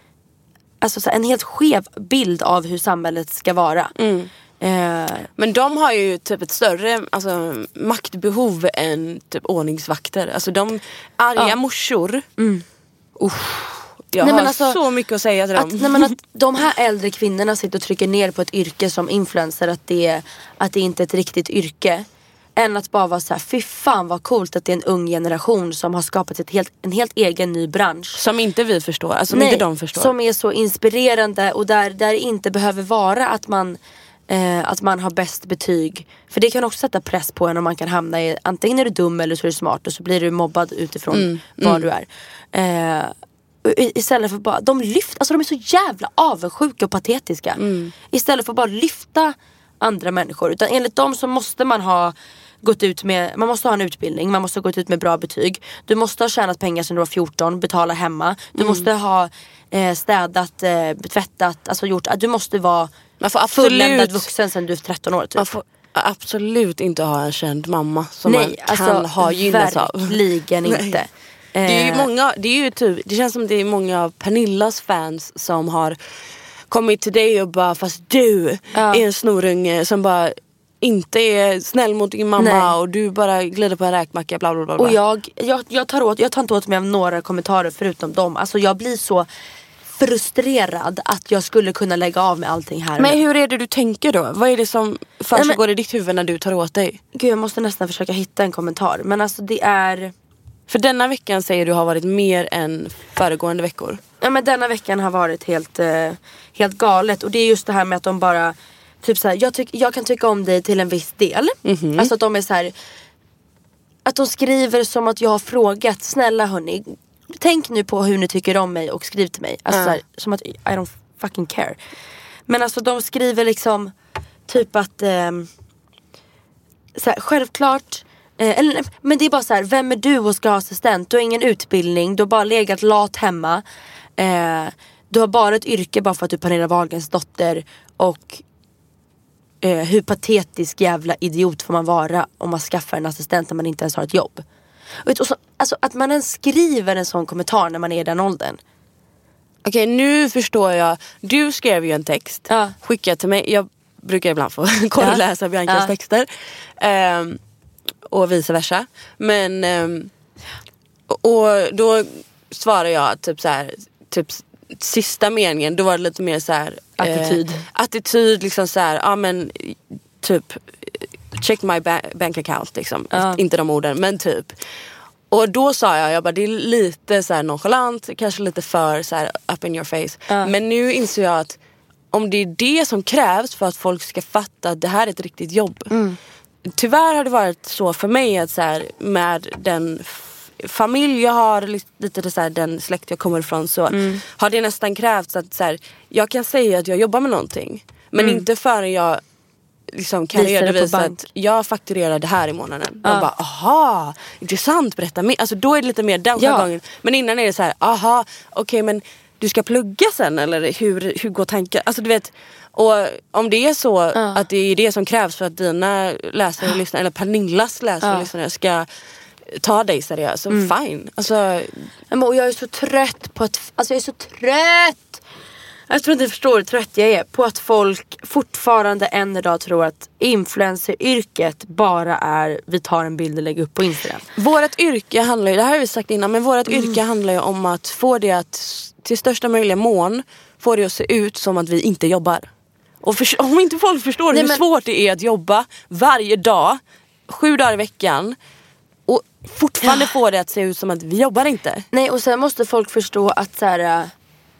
Speaker 5: alltså så en helt skev bild av hur samhället ska vara. Mm.
Speaker 4: Uh, Men de har ju typ ett större alltså, maktbehov än typ ordningsvakter. Alltså de arga ja. morsor. Mm. Uff. Jag nej, har men alltså, så mycket att säga till dem.
Speaker 5: Att, nej, men att de här äldre kvinnorna sitter och trycker ner på ett yrke som influencer, att det, att det inte är ett riktigt yrke. Än att bara vara så här, fy fan vad coolt att det är en ung generation som har skapat ett helt, en helt egen ny bransch.
Speaker 4: Som inte vi förstår, alltså som nej, inte de förstår.
Speaker 5: Som är så inspirerande och där, där det inte behöver vara att man, eh, att man har bäst betyg. För det kan också sätta press på en om man kan hamna i, antingen är du dum eller så är du smart och så blir du mobbad utifrån mm, vad mm. du är. Eh, Istället för bara, de lyfter, alltså de är så jävla avundsjuka och patetiska. Mm. Istället för att bara lyfta andra människor. Utan enligt dem så måste man ha gått ut med, man måste ha en utbildning, man måste ha gått ut med bra betyg. Du måste ha tjänat pengar sedan du var fjorton, betala hemma. Du mm. måste ha eh, städat, eh, tvättat, alltså gjort, du måste vara man får absolut, fulländad vuxen sedan du är tretton år typ.
Speaker 4: Man får absolut inte ha en känd mamma som nej, man kan alltså, ha gynnats av.
Speaker 5: Verkligen inte.
Speaker 4: Det är ju många, det är ju typ, det känns som det är många av Pernillas fans som har kommit till dig och bara, fast du ja. är en snorunge som bara inte är snäll mot din mamma. Nej. Och du bara glider på en räkmacka bla bla bla.
Speaker 5: Och jag, jag, jag, tar åt, jag tar inte åt mig av några kommentarer förutom dem. Alltså jag blir så frustrerad att jag skulle kunna lägga av med allting här.
Speaker 4: Men hur är det du tänker då? Vad är det som försiggår i ditt huvud när du tar åt dig?
Speaker 5: Gud, jag måste nästan försöka hitta en kommentar. Men alltså det är...
Speaker 4: För denna veckan säger du har varit mer än föregående veckor.
Speaker 5: Ja, men denna veckan har varit helt, eh, helt galet. Och det är just det här med att de bara typ så här, jag, tyck, jag kan tycka om dig till en viss del. Mm-hmm. Alltså att de är så här, att de skriver som att jag har frågat, snälla hörni, tänk nu på hur ni tycker om mig och skriv till mig. Alltså uh. så här, som att I don't fucking care. Men alltså de skriver liksom typ att eh, så här, självklart Eh, eller, men det är bara så här, vem är du och ska ha assistent? Du har ingen utbildning, du har bara legat lat hemma. Eh, du har bara ett yrke bara för att du är Pernilla Wahlgrens dotter. Och eh, hur patetisk jävla idiot får man vara om man skaffar en assistent när man inte ens har ett jobb. Och, och så, alltså att man ens skriver en sån kommentar när man är i den åldern.
Speaker 4: Okej, nu förstår jag. Du skrev ju en text, ja. skickade till mig. Jag brukar ibland få kolla och läsa Biancas ja. texter. Um, Och vice versa. Men um, och då svarar jag typ så här, typ sista meningen, då var det lite mer så här
Speaker 5: attityd.
Speaker 4: Eh, attityd liksom så här, ja men typ check my ba- bank account liksom. Ja. Inte de orden, men typ. Och då sa jag, jag bara, det är lite så här nonchalant, kanske lite för så här up in your face. Ja. Men nu inser jag att om det är det som krävs för att folk ska fatta att det här är ett riktigt jobb. Mm. Tyvärr har det varit så för mig att så här, med den f- familj jag har, lite så här, den släkt jag kommer ifrån, så mm. har det nästan krävts att så här, jag kan säga att jag jobbar med någonting, men mm. inte förrän jag liksom kan redovisa att jag fakturerar det här i månaden. Ja. Och bara, aha, intressant, berätta mer. Alltså då är det lite mer den ja. gången. Men innan är det så här, aha, okej okay, men du ska plugga sen, eller hur, hur går tankar? Alltså du vet. Och om det är så ja. att det är det som krävs för att dina läsare och lyssnare, eller Pernillas läsare och lyssnare ska ta dig seriöst, så mm. fine. Alltså,
Speaker 5: och jag är så trött på att, alltså jag är så trött. Jag tror inte du förstår hur trött jag är på att folk fortfarande än idag tror att influenceryrket bara är vi tar en bild och lägger upp på Instagram.
Speaker 4: Vårat yrke handlar ju, det här har vi sagt innan, men vårat mm. yrke handlar ju om att få det att till största möjliga mån få det att se ut som att vi inte jobbar. Och för, om inte folk förstår Nej, hur men... svårt det är att jobba varje dag, sju dagar i veckan, och fortfarande ja. få det att se ut som att vi jobbar inte.
Speaker 5: Nej, och sen måste folk förstå att så här,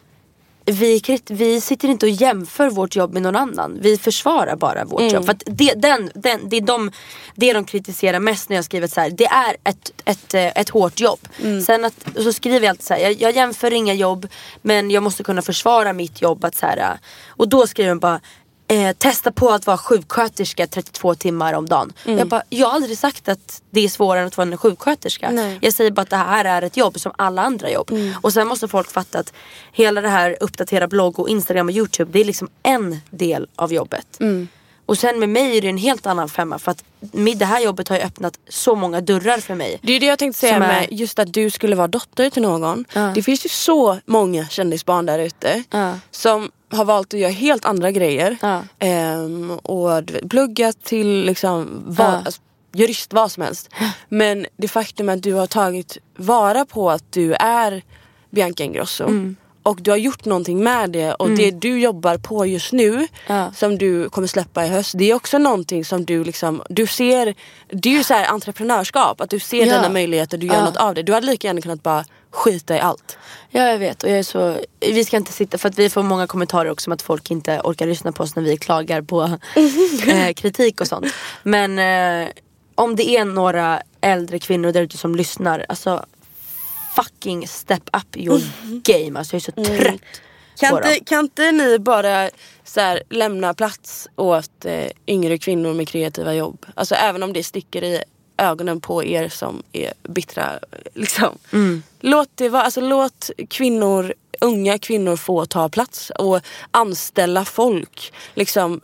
Speaker 5: vi, vi sitter inte och jämför vårt jobb med någon annan. Vi försvarar bara vårt mm. jobb. För att det, den, den, det, är de, det de kritiserar mest när jag skriver så här, det är ett, ett, ett hårt jobb. Mm. Sen att, så skriver jag alltid så här, jag, jag jämför inga jobb, men jag måste kunna försvara mitt jobb. Att så här, och då skriver jag bara, Eh, testa på att vara sjuksköterska trettiotvå timmar om dagen. Mm. Jag, bara, jag har aldrig sagt att det är svårare att vara en sjuksköterska.
Speaker 4: Nej.
Speaker 5: Jag säger bara att det här är ett jobb som alla andra jobb. Mm. Och sen måste folk fatta att hela det här uppdatera blogg och Instagram och YouTube, det är liksom en del av jobbet. Mm. Och sen med mig är det en helt annan femma. För att det här jobbet har ju öppnat så många dörrar för mig.
Speaker 4: Det är det jag tänkte säga med är... just att du skulle vara dotter till någon. Uh. Det finns ju så många kändisbarn där ute uh. som har valt att göra helt andra grejer. Uh. Ehm, och pluggat till liksom vad, uh. alltså, jurist, vad som helst. Uh. Men det faktum att du har tagit vara på att du är Bianca Ingrosso. Mm. Och du har gjort någonting med det. Och mm. det du jobbar på just nu ja. Som du kommer släppa i höst, det är också någonting som du liksom, du ser, det är ju så här entreprenörskap. Att du ser ja. Dina möjligheter, du gör ja. Något av det. Du hade lika gärna kunnat bara skita i allt.
Speaker 5: Ja, jag vet. Och jag är så, vi ska inte sitta, för att vi får många kommentarer också om att folk inte orkar lyssna på oss när vi klagar på eh, kritik och sånt. Men eh, om det är några äldre kvinnor där ute som lyssnar, alltså fucking step up your game. Alltså jag är så trött mm.
Speaker 4: kan, inte, kan inte ni bara så här, lämna plats åt eh, yngre kvinnor med kreativa jobb? Alltså även om det sticker i ögonen på er som är bittra liksom. Mm. Låt det vara, alltså låt kvinnor, unga kvinnor få ta plats och anställa folk. Liksom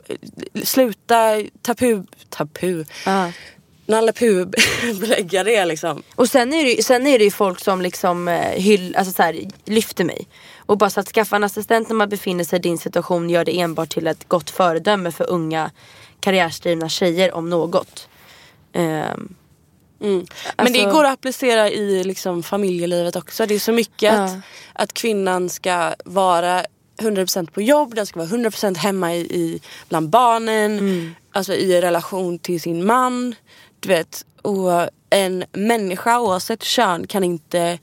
Speaker 4: sluta tapu tapu. Uh. Nalle Puh belägga det liksom.
Speaker 5: Och sen är det, sen är det ju folk som liksom hyll, alltså så här, lyfter mig. Och bara så att skaffa en assistent när man befinner sig i din situation gör det enbart till ett gott föredöme för unga karriärsdrivna tjejer om något. Um,
Speaker 4: mm. Men alltså, det går att applicera i liksom familjelivet också. Det är så mycket ja. att, att kvinnan ska vara hundra procent på jobb, den ska vara hundra procent hemma i, i bland barnen, mm. alltså i relation till sin man. Du vet, och en människa oavsett kön kan inte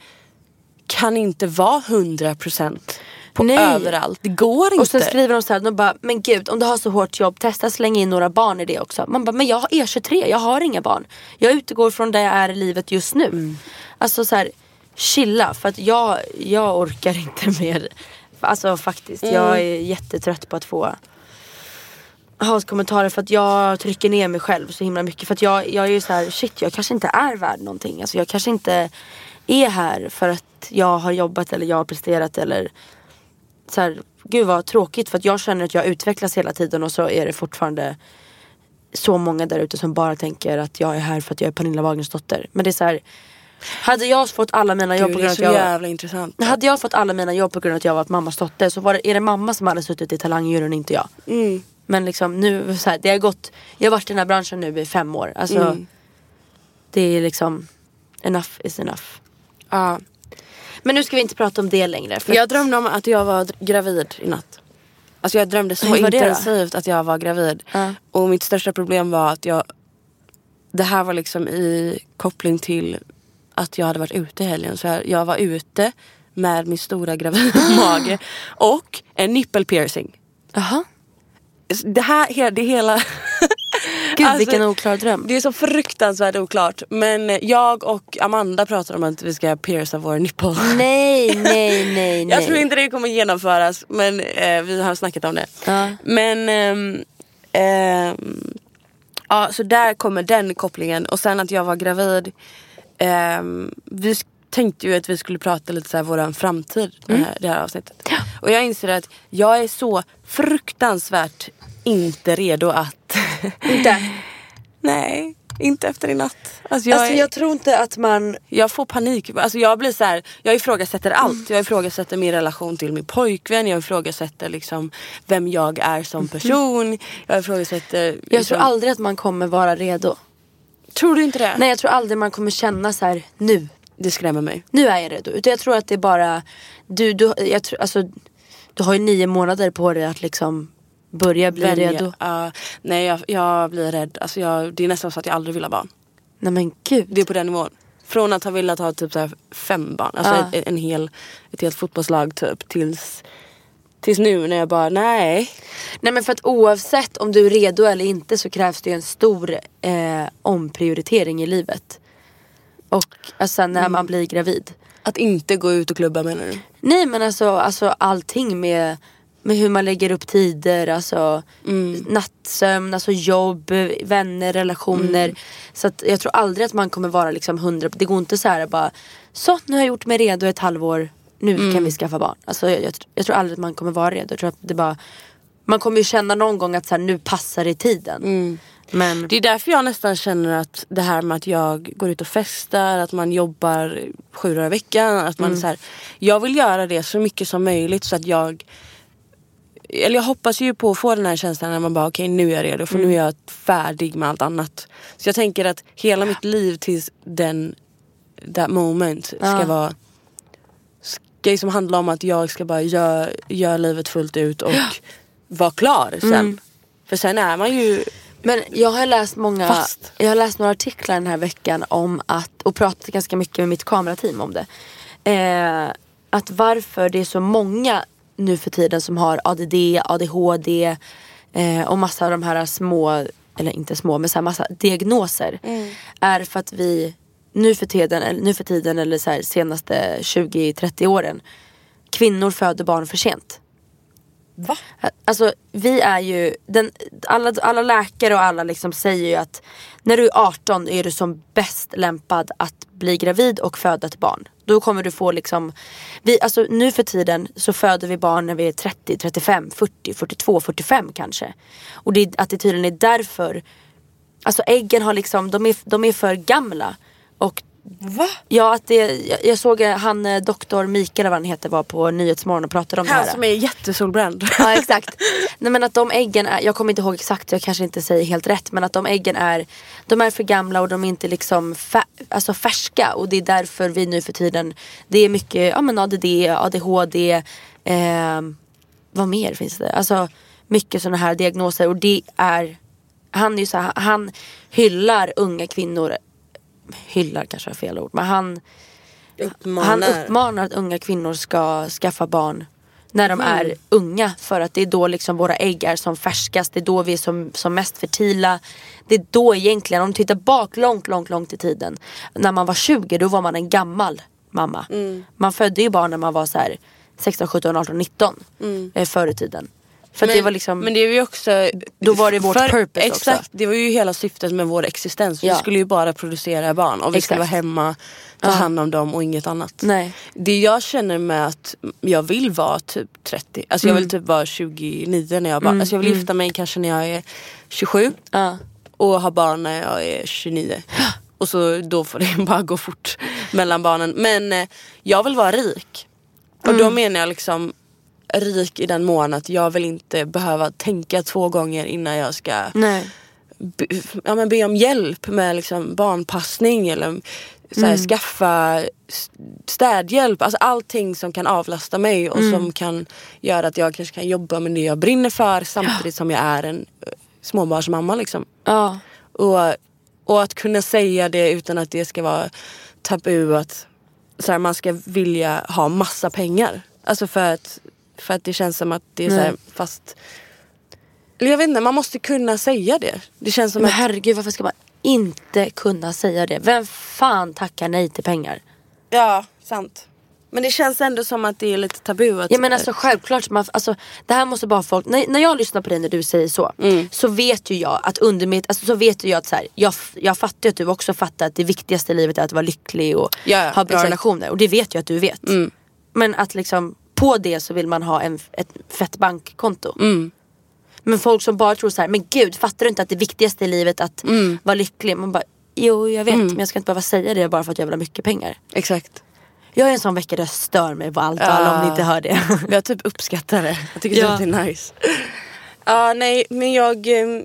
Speaker 4: kan inte vara hundra procent på Nej. Överallt. Det går inte.
Speaker 5: Och sen skriver de så här, de bara, men gud, om du har så hårt jobb, testa slänga in några barn i det också. Man bara, men jag är tjugotre, jag har inga barn. Jag utgår från där jag är i livet just nu. Mm. Alltså så här, chilla, för att jag, jag orkar inte mer. Alltså faktiskt, mm. jag är jättetrött på att få hatkommentarer för att jag trycker ner mig själv så himla mycket. För att jag, jag är ju så här, shit, jag kanske inte är värd någonting. Alltså jag kanske inte är här för att jag har jobbat eller jag har presterat eller så här, gud vad tråkigt. För att jag känner att jag utvecklas hela tiden och så är det fortfarande så många där ute som bara tänker att jag är här för att jag är Pernilla Wahlgrens dotter. Men det är så här, hade jag fått alla mina jobb
Speaker 4: Gud,
Speaker 5: på grund av att
Speaker 4: jag
Speaker 5: jävla
Speaker 4: intressant.
Speaker 5: Hade jag fått alla mina jobb på grund av att jag var mammas dotter så var det, är det mamma som hade suttit i talangjuryn, inte jag. Mm. Men liksom nu så här, det har gått, jag har varit i den här branschen nu i fem år. Alltså mm. det är liksom enough is enough.
Speaker 4: Ja.
Speaker 5: Men nu ska vi inte prata om det längre. För
Speaker 4: jag drömde om att jag var gravid i natt. Alltså jag drömde så intensivt att jag var gravid. Uh. Och mitt största problem var att jag, det här var liksom i koppling till att jag hade varit ute i helgen. Så jag, jag var ute med min stora gravida mage och en nipple piercing.
Speaker 5: Jaha.
Speaker 4: Det här, det hela...
Speaker 5: Gud, alltså, vilken oklar dröm.
Speaker 4: Det är så fruktansvärt oklart. Men jag och Amanda pratar om att vi ska pierca vår nipple.
Speaker 5: Nej, nej, nej, nej.
Speaker 4: Jag tror inte det kommer genomföras. Men eh, vi har snackat om det.
Speaker 5: Ja.
Speaker 4: Men eh, eh, ja, så där kommer den kopplingen. Och sen att jag var gravid. Eh, vi tänkte ju att vi skulle prata lite så här våran framtid. Mm. Det, här, det här avsnittet. Ja. Och jag inser att jag är så fruktansvärt inte redo att...
Speaker 5: Inte?
Speaker 4: Nej, inte efter i natt. Alltså jag,
Speaker 5: alltså,
Speaker 4: är,
Speaker 5: jag tror inte att man...
Speaker 4: Jag får panik. Alltså jag blir så här, jag ifrågasätter allt. Mm. Jag ifrågasätter min relation till min pojkvän. Jag ifrågasätter liksom vem jag är som person. Mm. Jag ifrågasätter... Liksom...
Speaker 5: Jag tror aldrig att man kommer vara redo.
Speaker 4: Tror du inte det?
Speaker 5: Nej, jag tror aldrig man kommer känna så här, nu.
Speaker 4: Det skrämmer mig.
Speaker 5: Nu är jag redo. Utan jag tror att det är bara... Du, du, jag tror, alltså, du har ju nio månader på dig att liksom... börja bli Vänja. redo.
Speaker 4: Uh, nej, jag, jag blir rädd. Alltså jag, det är nästan så att jag aldrig vill ha barn.
Speaker 5: Nej men gud.
Speaker 4: Det är på den nivån. Från att ha velat ha typ så här fem barn. Alltså uh. en, en hel, ett helt fotbollslag typ. Tills, tills nu när jag bara, nej.
Speaker 5: Nej men för att oavsett om du är redo eller inte så krävs det ju en stor eh, omprioritering i livet. Och alltså när mm. man blir gravid.
Speaker 4: Att inte gå ut och klubba, menar du?
Speaker 5: Nej men alltså, alltså allting med... med hur man lägger upp tider, alltså
Speaker 4: Mm.
Speaker 5: nattsömn, alltså jobb, vänner, relationer.
Speaker 4: Mm.
Speaker 5: Så att jag tror aldrig att man kommer vara liksom hundra. Det går inte så här bara, så nu har jag gjort mig redo ett halvår, nu
Speaker 4: Mm.
Speaker 5: kan vi skaffa barn. Alltså jag, jag, jag tror aldrig att man kommer vara redo. Jag tror att det bara, man kommer ju känna någon gång att så här, nu passar det i tiden.
Speaker 4: Mm.
Speaker 5: Men
Speaker 4: Det är därför jag nästan känner att det här med att jag går ut och festar, att man jobbar sju dagar i veckan, att man så här, jag vill göra det så mycket som möjligt så att jag, eller jag hoppas ju på att få den här känslan när man bara okej, okay, nu är jag redo, för nu är jag färdig med allt annat. Så jag tänker att hela mitt liv tills den that moment ska
Speaker 5: Ja.
Speaker 4: vara, ska liksom handla om att jag ska bara göra gör livet fullt ut och vara klar sen. För sen är man ju.
Speaker 5: Men jag har läst många
Speaker 4: Fast.
Speaker 5: Jag har läst några artiklar den här veckan om att, och pratat ganska mycket med mitt kamerateam om det, eh, att varför det är så många nu för tiden som har A D D, A D H D eh, och massa av de här små, eller inte små, men så här massa diagnoser,
Speaker 4: Mm.
Speaker 5: är för att vi nu för tiden, eller, nu för tiden eller så här, senaste tjugo trettio åren, kvinnor föder barn för sent.
Speaker 4: Va?
Speaker 5: Alltså vi är ju den, alla, alla läkare och alla liksom säger ju att när du är arton är du som bäst lämpad att bli gravid och föda ett barn. Då kommer du få liksom vi, alltså nu för tiden så föder vi barn när vi är trettio, trettiofem, fyrtio, fyrtiotvå, fyrtiofem kanske. Och det, att det tydligen är därför, alltså äggen har liksom, de är, de är för gamla. Och
Speaker 4: Va?
Speaker 5: ja, att det, jag, jag såg han eh, doktor Mikael, vad han heter, var på Nyhetsmorgon och pratade om det
Speaker 4: Han
Speaker 5: här.
Speaker 4: som är jättesolbränd.
Speaker 5: Ja, exakt. Nej, men att de äggen är, jag kommer inte ihåg exakt, jag kanske inte säger helt rätt, men att de äggen är, de är för gamla och de är inte liksom fär, alltså färska, och det är därför vi nu för tiden, det är mycket, ja men A D D, A D H D, eh, vad mer finns det? Alltså mycket sådana här diagnoser, och det är, han är ju så här, han hyllar unga kvinnor, hyllar kanske är fel ord, men han
Speaker 4: Uppmanar.
Speaker 5: han uppmanar att unga kvinnor ska skaffa barn när de är unga, för att det är då liksom våra ägg är som färskast, det är då vi är som, som mest fertila. Det är då egentligen, om du tittar bak långt, långt, långt i tiden, när man var tjugo, då var man en gammal mamma.
Speaker 4: Mm.
Speaker 5: Man födde ju barn när man var så här sexton, sjutton, arton, nitton
Speaker 4: Mm.
Speaker 5: eh, förr i tiden. För
Speaker 4: men,
Speaker 5: att det var liksom,
Speaker 4: men det är ju också,
Speaker 5: då var det vårt purpose
Speaker 4: exakt,
Speaker 5: också.
Speaker 4: det var ju hela syftet med vår existens.
Speaker 5: Ja.
Speaker 4: Vi skulle ju bara producera barn och vi skulle vara
Speaker 5: Exakt.
Speaker 4: hemma, ta
Speaker 5: Ja.
Speaker 4: hand om dem och inget annat.
Speaker 5: Nej.
Speaker 4: Det jag känner med att jag vill vara typ trettio, alltså jag vill
Speaker 5: Mm.
Speaker 4: typ vara tjugonio när jag bara,
Speaker 5: Mm,
Speaker 4: alltså jag vill
Speaker 5: mm.
Speaker 4: gifta mig kanske när jag är tjugosju
Speaker 5: Ja.
Speaker 4: och ha barn när jag är tjugonio. Och så då får det bara gå fort mellan barnen. Men eh, jag vill vara rik. Och då menar jag liksom rik i den mån att jag vill inte behöva tänka två gånger innan jag ska
Speaker 5: Nej.
Speaker 4: be, ja, men be om hjälp med liksom barnpassning eller så här, skaffa städhjälp. Alltså allting som kan avlasta mig och som kan göra att jag kanske kan jobba med det jag brinner för samtidigt som jag är en eh, småbarnsmamma liksom.
Speaker 5: Ja.
Speaker 4: Och, och att kunna säga det utan att det ska vara tabu, att så här, man ska vilja ha massa pengar. Alltså för att, för att det känns som att det är så här,
Speaker 5: Nej.
Speaker 4: fast, eller jag vet inte, man måste kunna säga det. Det känns som
Speaker 5: Men
Speaker 4: att,
Speaker 5: herregud, varför ska man inte kunna säga det? Vem fan tackar nej till pengar?
Speaker 4: ja, sant. Men det känns ändå som att det är lite tabu att,
Speaker 5: Ja, men alltså självklart, man, alltså, det här måste bara folk, när, när jag lyssnar på dig när du säger så,
Speaker 4: Mm.
Speaker 5: så vet ju jag att under mitt, alltså, så vet ju jag att så här, jag, jag fattar ju att du också fattar att det viktigaste i livet är att vara lycklig och
Speaker 4: Ja, ja,
Speaker 5: ha bra
Speaker 4: exakt.
Speaker 5: relationer, och det vet jag att du vet.
Speaker 4: Mm.
Speaker 5: Men att liksom på det så vill man ha en, ett fett bankkonto.
Speaker 4: Mm.
Speaker 5: Men folk som bara tror så här, men gud, fattar du inte att det viktigaste i livet är att
Speaker 4: Mm.
Speaker 5: vara lycklig? Man bara, jo jag vet, men jag ska inte behöva säga det bara för att jag vill ha mycket pengar.
Speaker 4: Exakt.
Speaker 5: Jag är en sån vecka där jag stör mig på allt och alla, om ni inte hör det.
Speaker 4: Jag typ uppskattar det. Jag tycker
Speaker 5: Ja.
Speaker 4: det är nice. Ja, nej, men jag eh,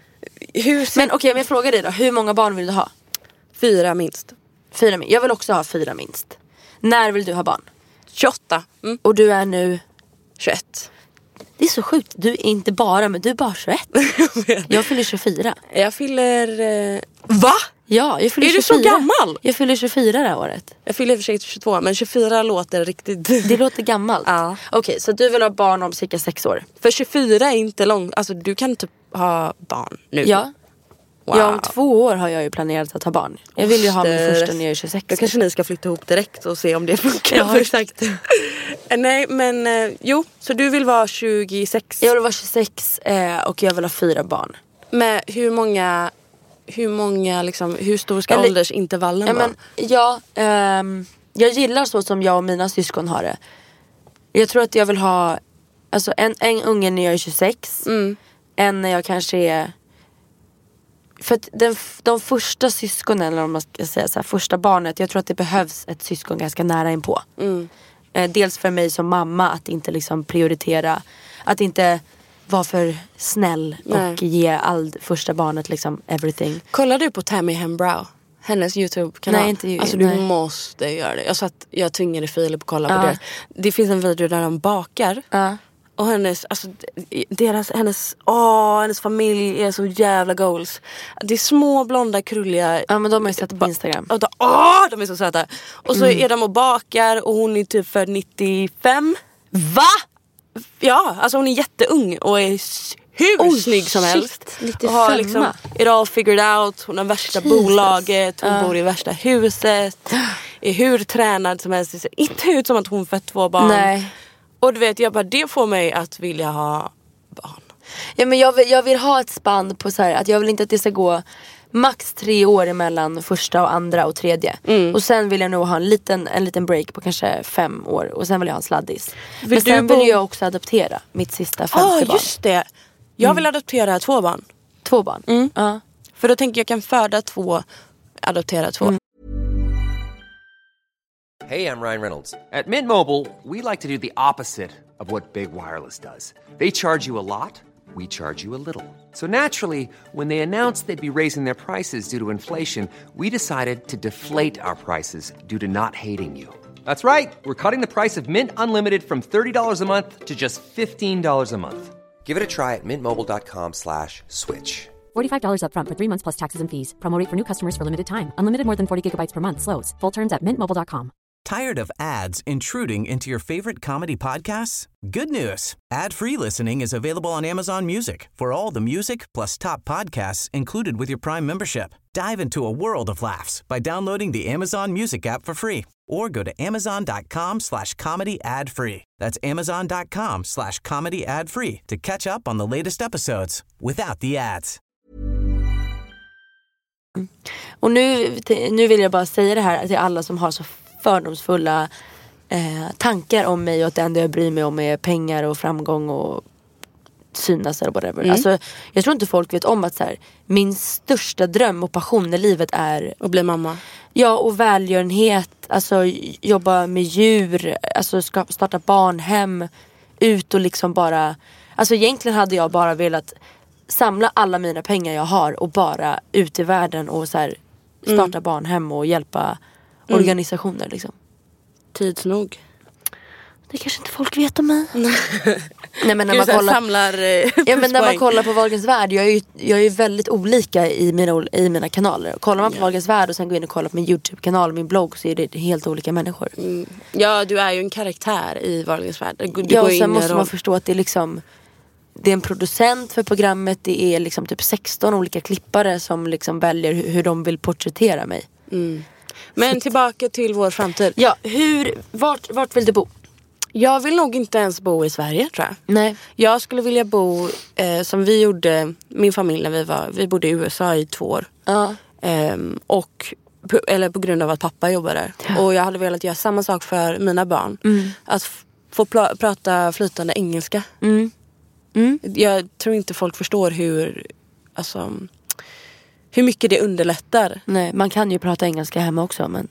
Speaker 4: hur ser,
Speaker 5: Men okej, men jag frågar dig då, hur många barn vill du ha?
Speaker 4: fyra minst.
Speaker 5: Fyra minst. Jag vill också ha fyra minst. När vill du ha barn?
Speaker 4: tjugoåtta. Mm.
Speaker 5: Och du är nu,
Speaker 4: tjugoett.
Speaker 5: det är så sjukt, du är inte bara, men du är bara tjugoett. Jag fyller tjugofyra.
Speaker 4: Jag fyller... Eh, va?
Speaker 5: Ja, jag fyller
Speaker 4: Är du så
Speaker 5: tjugofyra.
Speaker 4: gammal?
Speaker 5: Jag fyller tjugofyra det här året.
Speaker 4: Jag fyller i och för sig tjugotvå, men tjugofyra låter riktigt...
Speaker 5: Det låter gammalt.
Speaker 4: Ja.
Speaker 5: Okej, så du vill ha barn om cirka sex år?
Speaker 4: För tjugofyra är inte långt. Alltså du kan typ ha barn nu.
Speaker 5: Ja.
Speaker 4: Wow.
Speaker 5: Ja, om två år har jag ju planerat att ha barn. Jag vill ju ha min första när jag är tjugosex.
Speaker 4: Då kanske ni ska flytta ihop direkt och se om det funkar.
Speaker 5: Ja, exakt.
Speaker 4: Nej, men eh, jo, så du vill vara tjugosex?
Speaker 5: Jag vill vara tjugosex eh, och jag vill ha fyra barn.
Speaker 4: Med hur många, hur många liksom, hur stor ska
Speaker 5: Eller,
Speaker 4: åldersintervallen
Speaker 5: ja,
Speaker 4: vara?
Speaker 5: men, ja, ehm, jag gillar så som jag och mina syskon har det. Jag tror att jag vill ha alltså en, en unge när jag är tjugosex.
Speaker 4: Mm.
Speaker 5: En när jag kanske är... För att den, de första syskonen, eller om man ska säga så här, första barnet, jag tror att det behövs ett syskon ganska nära inpå.
Speaker 4: Mm.
Speaker 5: Eh, dels för mig som mamma att inte liksom prioritera, att inte vara för snäll. Nej. Och ge all första barnet liksom everything.
Speaker 4: Kollar du på Tammy Hembrow? Hennes YouTube-kanal?
Speaker 5: Nej, inte,
Speaker 4: alltså du
Speaker 5: nej.
Speaker 4: måste göra det. Jag satt, jag tvingade Filip att kolla
Speaker 5: Ja.
Speaker 4: på det. Det finns en video där de bakar.
Speaker 5: Ja.
Speaker 4: Och hennes, alltså deras, hennes, åh, hennes familj är så jävla goals. Det är små, blonda, krulliga.
Speaker 5: Ja, men de har ju sett på Instagram.
Speaker 4: Och då, åh, de är så söta. Och så mm. är de och bakar och hon är typ för nittiofem.
Speaker 5: Va?
Speaker 4: Ja, alltså hon är jätteung och är hur oh, snygg som
Speaker 5: shit.
Speaker 4: helst.
Speaker 5: nittiofem.
Speaker 4: Och har liksom it all figured out. Hon har värsta Jesus. bolaget. Hon uh. bor i värsta huset. Är hur tränad som helst. Det ser inte ut som att hon fött två barn.
Speaker 5: Nej.
Speaker 4: Och du vet, jag bara, det får mig att vilja ha barn.
Speaker 5: Ja, men jag vill, jag vill ha ett spann på så här, att jag vill inte att det ska gå max tre år emellan första och andra och tredje. Mm. Och sen vill jag nog ha en liten, en liten break på kanske fem år. Och sen vill jag ha en sladdis. Vill men sen bo... vill jag också adoptera mitt sista femte
Speaker 4: oh,
Speaker 5: barn.
Speaker 4: Just det. Jag vill mm. adoptera två barn.
Speaker 5: Två barn?
Speaker 4: Mm.
Speaker 5: Ja.
Speaker 4: För då tänker jag kan föda två, adoptera två. Mm.
Speaker 2: Hey, I'm Ryan Reynolds. At Mint Mobile, we like to do the opposite of what Big Wireless does. They charge you a lot, we charge you a little. So naturally, when they announced they'd be raising their prices due to inflation, we decided to deflate our prices due to not hating you. That's right. We're cutting the price of Mint Unlimited from thirty dollars a month to just fifteen dollars a month. Give it a try at mintmobile.com slash switch.
Speaker 3: forty-five dollars up front for three months plus taxes and fees. Promo rate for new customers for limited time. Unlimited more than forty gigabytes per month slows. Full terms at mint mobile dot com.
Speaker 6: Tired of ads intruding into your favorite comedy podcasts? Good news. Ad-free listening is available on Amazon Music for all the music plus top podcasts included with your Prime membership. Dive into a world of laughs by downloading the Amazon Music app for free or go to amazon.com slash comedy ad free. That's amazon.com slash comedy ad free to catch up on the latest episodes without the ads.
Speaker 5: Och nu, nu vill jag bara säga det här till alla som har så fördomsfulla eh, tankar om mig och att det enda jag bryr mig om är pengar och framgång och synas eller whatever. Mm. Alltså, jag tror inte folk vet om att så här, min största dröm och passion i livet är
Speaker 4: att bli mamma.
Speaker 5: Ja, och välgörenhet, alltså jobba med djur, alltså ska starta barnhem, ut och liksom bara, alltså egentligen hade jag bara velat samla alla mina pengar jag har och bara ut i världen och så här, starta mm. barnhem och hjälpa mm. organisationer liksom.
Speaker 4: Tids nog.
Speaker 5: Det kanske inte folk vet om mig. Nej, men när
Speaker 4: Gud,
Speaker 5: man kollar,
Speaker 4: samlar, eh,
Speaker 5: ja, men när man kollar på Wahlgrens värld, jag är ju jag är väldigt olika i mina, i mina kanaler. Kollar man på ja. Wahlgrens värld och sen går in och kollar på min YouTube-kanal och min blogg, så är det helt olika människor.
Speaker 4: Mm. Ja, du är ju en karaktär i Wahlgrens värld. Du
Speaker 5: ja, och sen måste man förstå att det är liksom, det är en producent för programmet. Det är liksom typ sexton olika klippare som liksom väljer hur, hur de vill porträttera mig.
Speaker 4: Mm. Men tillbaka till vår framtid.
Speaker 5: Ja, hur, vart, vart vill du bo?
Speaker 4: Jag vill nog inte ens bo i Sverige, tror jag.
Speaker 5: Nej.
Speaker 4: Jag skulle vilja bo eh, som vi gjorde, min familj när vi var, vi bodde i U S A i två år.
Speaker 5: Ja.
Speaker 4: Eh, och eller på grund av att pappa jobbar där. Ja. Och jag hade velat göra samma sak för mina barn. Mm. Att f- få pl- prata flytande engelska.
Speaker 5: Mm. Mm.
Speaker 4: Jag tror inte folk förstår hur, alltså, hur mycket det underlättar.
Speaker 5: Nej, man kan ju prata engelska hemma också, men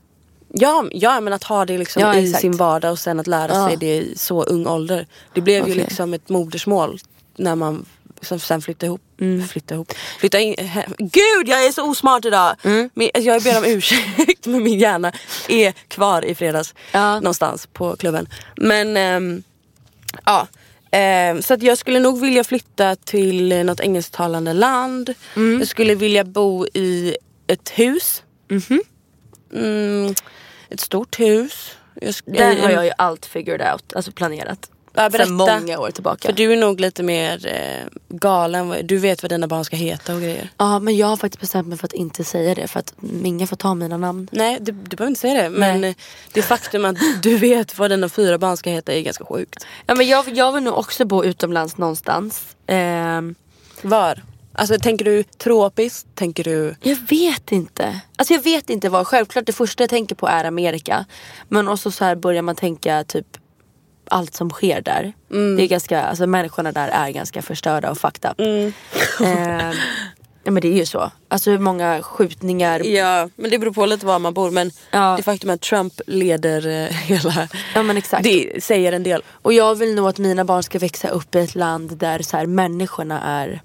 Speaker 4: Ja, ja, men att ha det liksom
Speaker 5: ja,
Speaker 4: i
Speaker 5: exakt.
Speaker 4: sin vardag och sen att lära
Speaker 5: ja.
Speaker 4: sig det i så ung ålder. Det blev
Speaker 5: okay.
Speaker 4: ju liksom ett modersmål när man sen flyttade ihop.
Speaker 5: Mm.
Speaker 4: Flyttade ihop. Flyttade in, he, Gud, jag är så osmart idag. Mm. Men, jag ber om ursäkt, men min hjärna är kvar i fredags.
Speaker 5: Ja.
Speaker 4: Någonstans på klubben. Men, ähm, ja. Ähm, så att jag skulle nog vilja flytta till något engelsktalande land. Mm. Jag skulle vilja bo i ett hus.
Speaker 5: Mhm.
Speaker 4: Mm, ett stort hus. Jag,
Speaker 5: Där har jag ju allt figured out, alltså planerat.
Speaker 4: Ja, berätta.
Speaker 5: För många år tillbaka.
Speaker 4: För du är nog lite mer eh, galen. Du vet vad dina barn ska heta och grejer.
Speaker 5: Ja, men jag har faktiskt bestämt mig för att inte säga det. För att ingen får ta mina namn.
Speaker 4: Nej, du, du behöver inte säga det. Men Nej. det faktum att du vet vad dina fyra barn ska heta är ganska sjukt.
Speaker 5: Ja, men jag, jag vill nog också bo utomlands någonstans. Eh,
Speaker 4: Var? Alltså tänker du tropiskt? Tänker du...
Speaker 5: Jag vet inte. Alltså jag vet inte vad. Självklart det första jag tänker på är Amerika. Men också så här börjar man tänka typ allt som sker där. Mm. Det är ganska, alltså människorna där är ganska förstörda och fucked up. Mm. eh, ja, men det är ju så. Alltså hur många skjutningar.
Speaker 4: Ja, men det beror på lite var man bor. Men
Speaker 5: ja.
Speaker 4: det faktum att Trump leder eh, hela...
Speaker 5: Ja, men exakt.
Speaker 4: Det säger en del.
Speaker 5: Och jag vill nog att mina barn ska växa upp i ett land där så här människorna är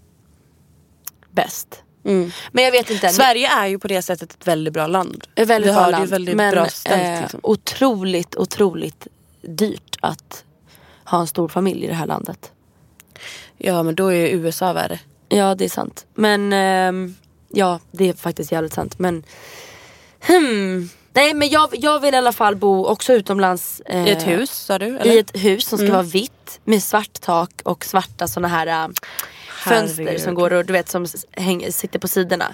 Speaker 5: bäst. Mm. Men jag vet inte.
Speaker 4: Sverige är ju på det sättet ett väldigt bra land.
Speaker 5: Ett väldigt
Speaker 4: Vi
Speaker 5: bra
Speaker 4: har
Speaker 5: land.
Speaker 4: Det väldigt
Speaker 5: men
Speaker 4: bra ställt,
Speaker 5: eh,
Speaker 4: liksom.
Speaker 5: otroligt, otroligt dyrt att ha en stor familj i det här landet.
Speaker 4: Ja, men då är U S A värre.
Speaker 5: Ja, det är sant. Men eh, ja, det är faktiskt jävligt sant. Men hmm, nej, men jag, jag vill i alla fall bo också utomlands. Eh,
Speaker 4: I ett hus, sa du? Eller?
Speaker 5: I ett hus som ska
Speaker 4: mm.
Speaker 5: vara vitt med svart tak och svarta såna här äh, fönster som går och du vet som hänger, sitter på sidorna.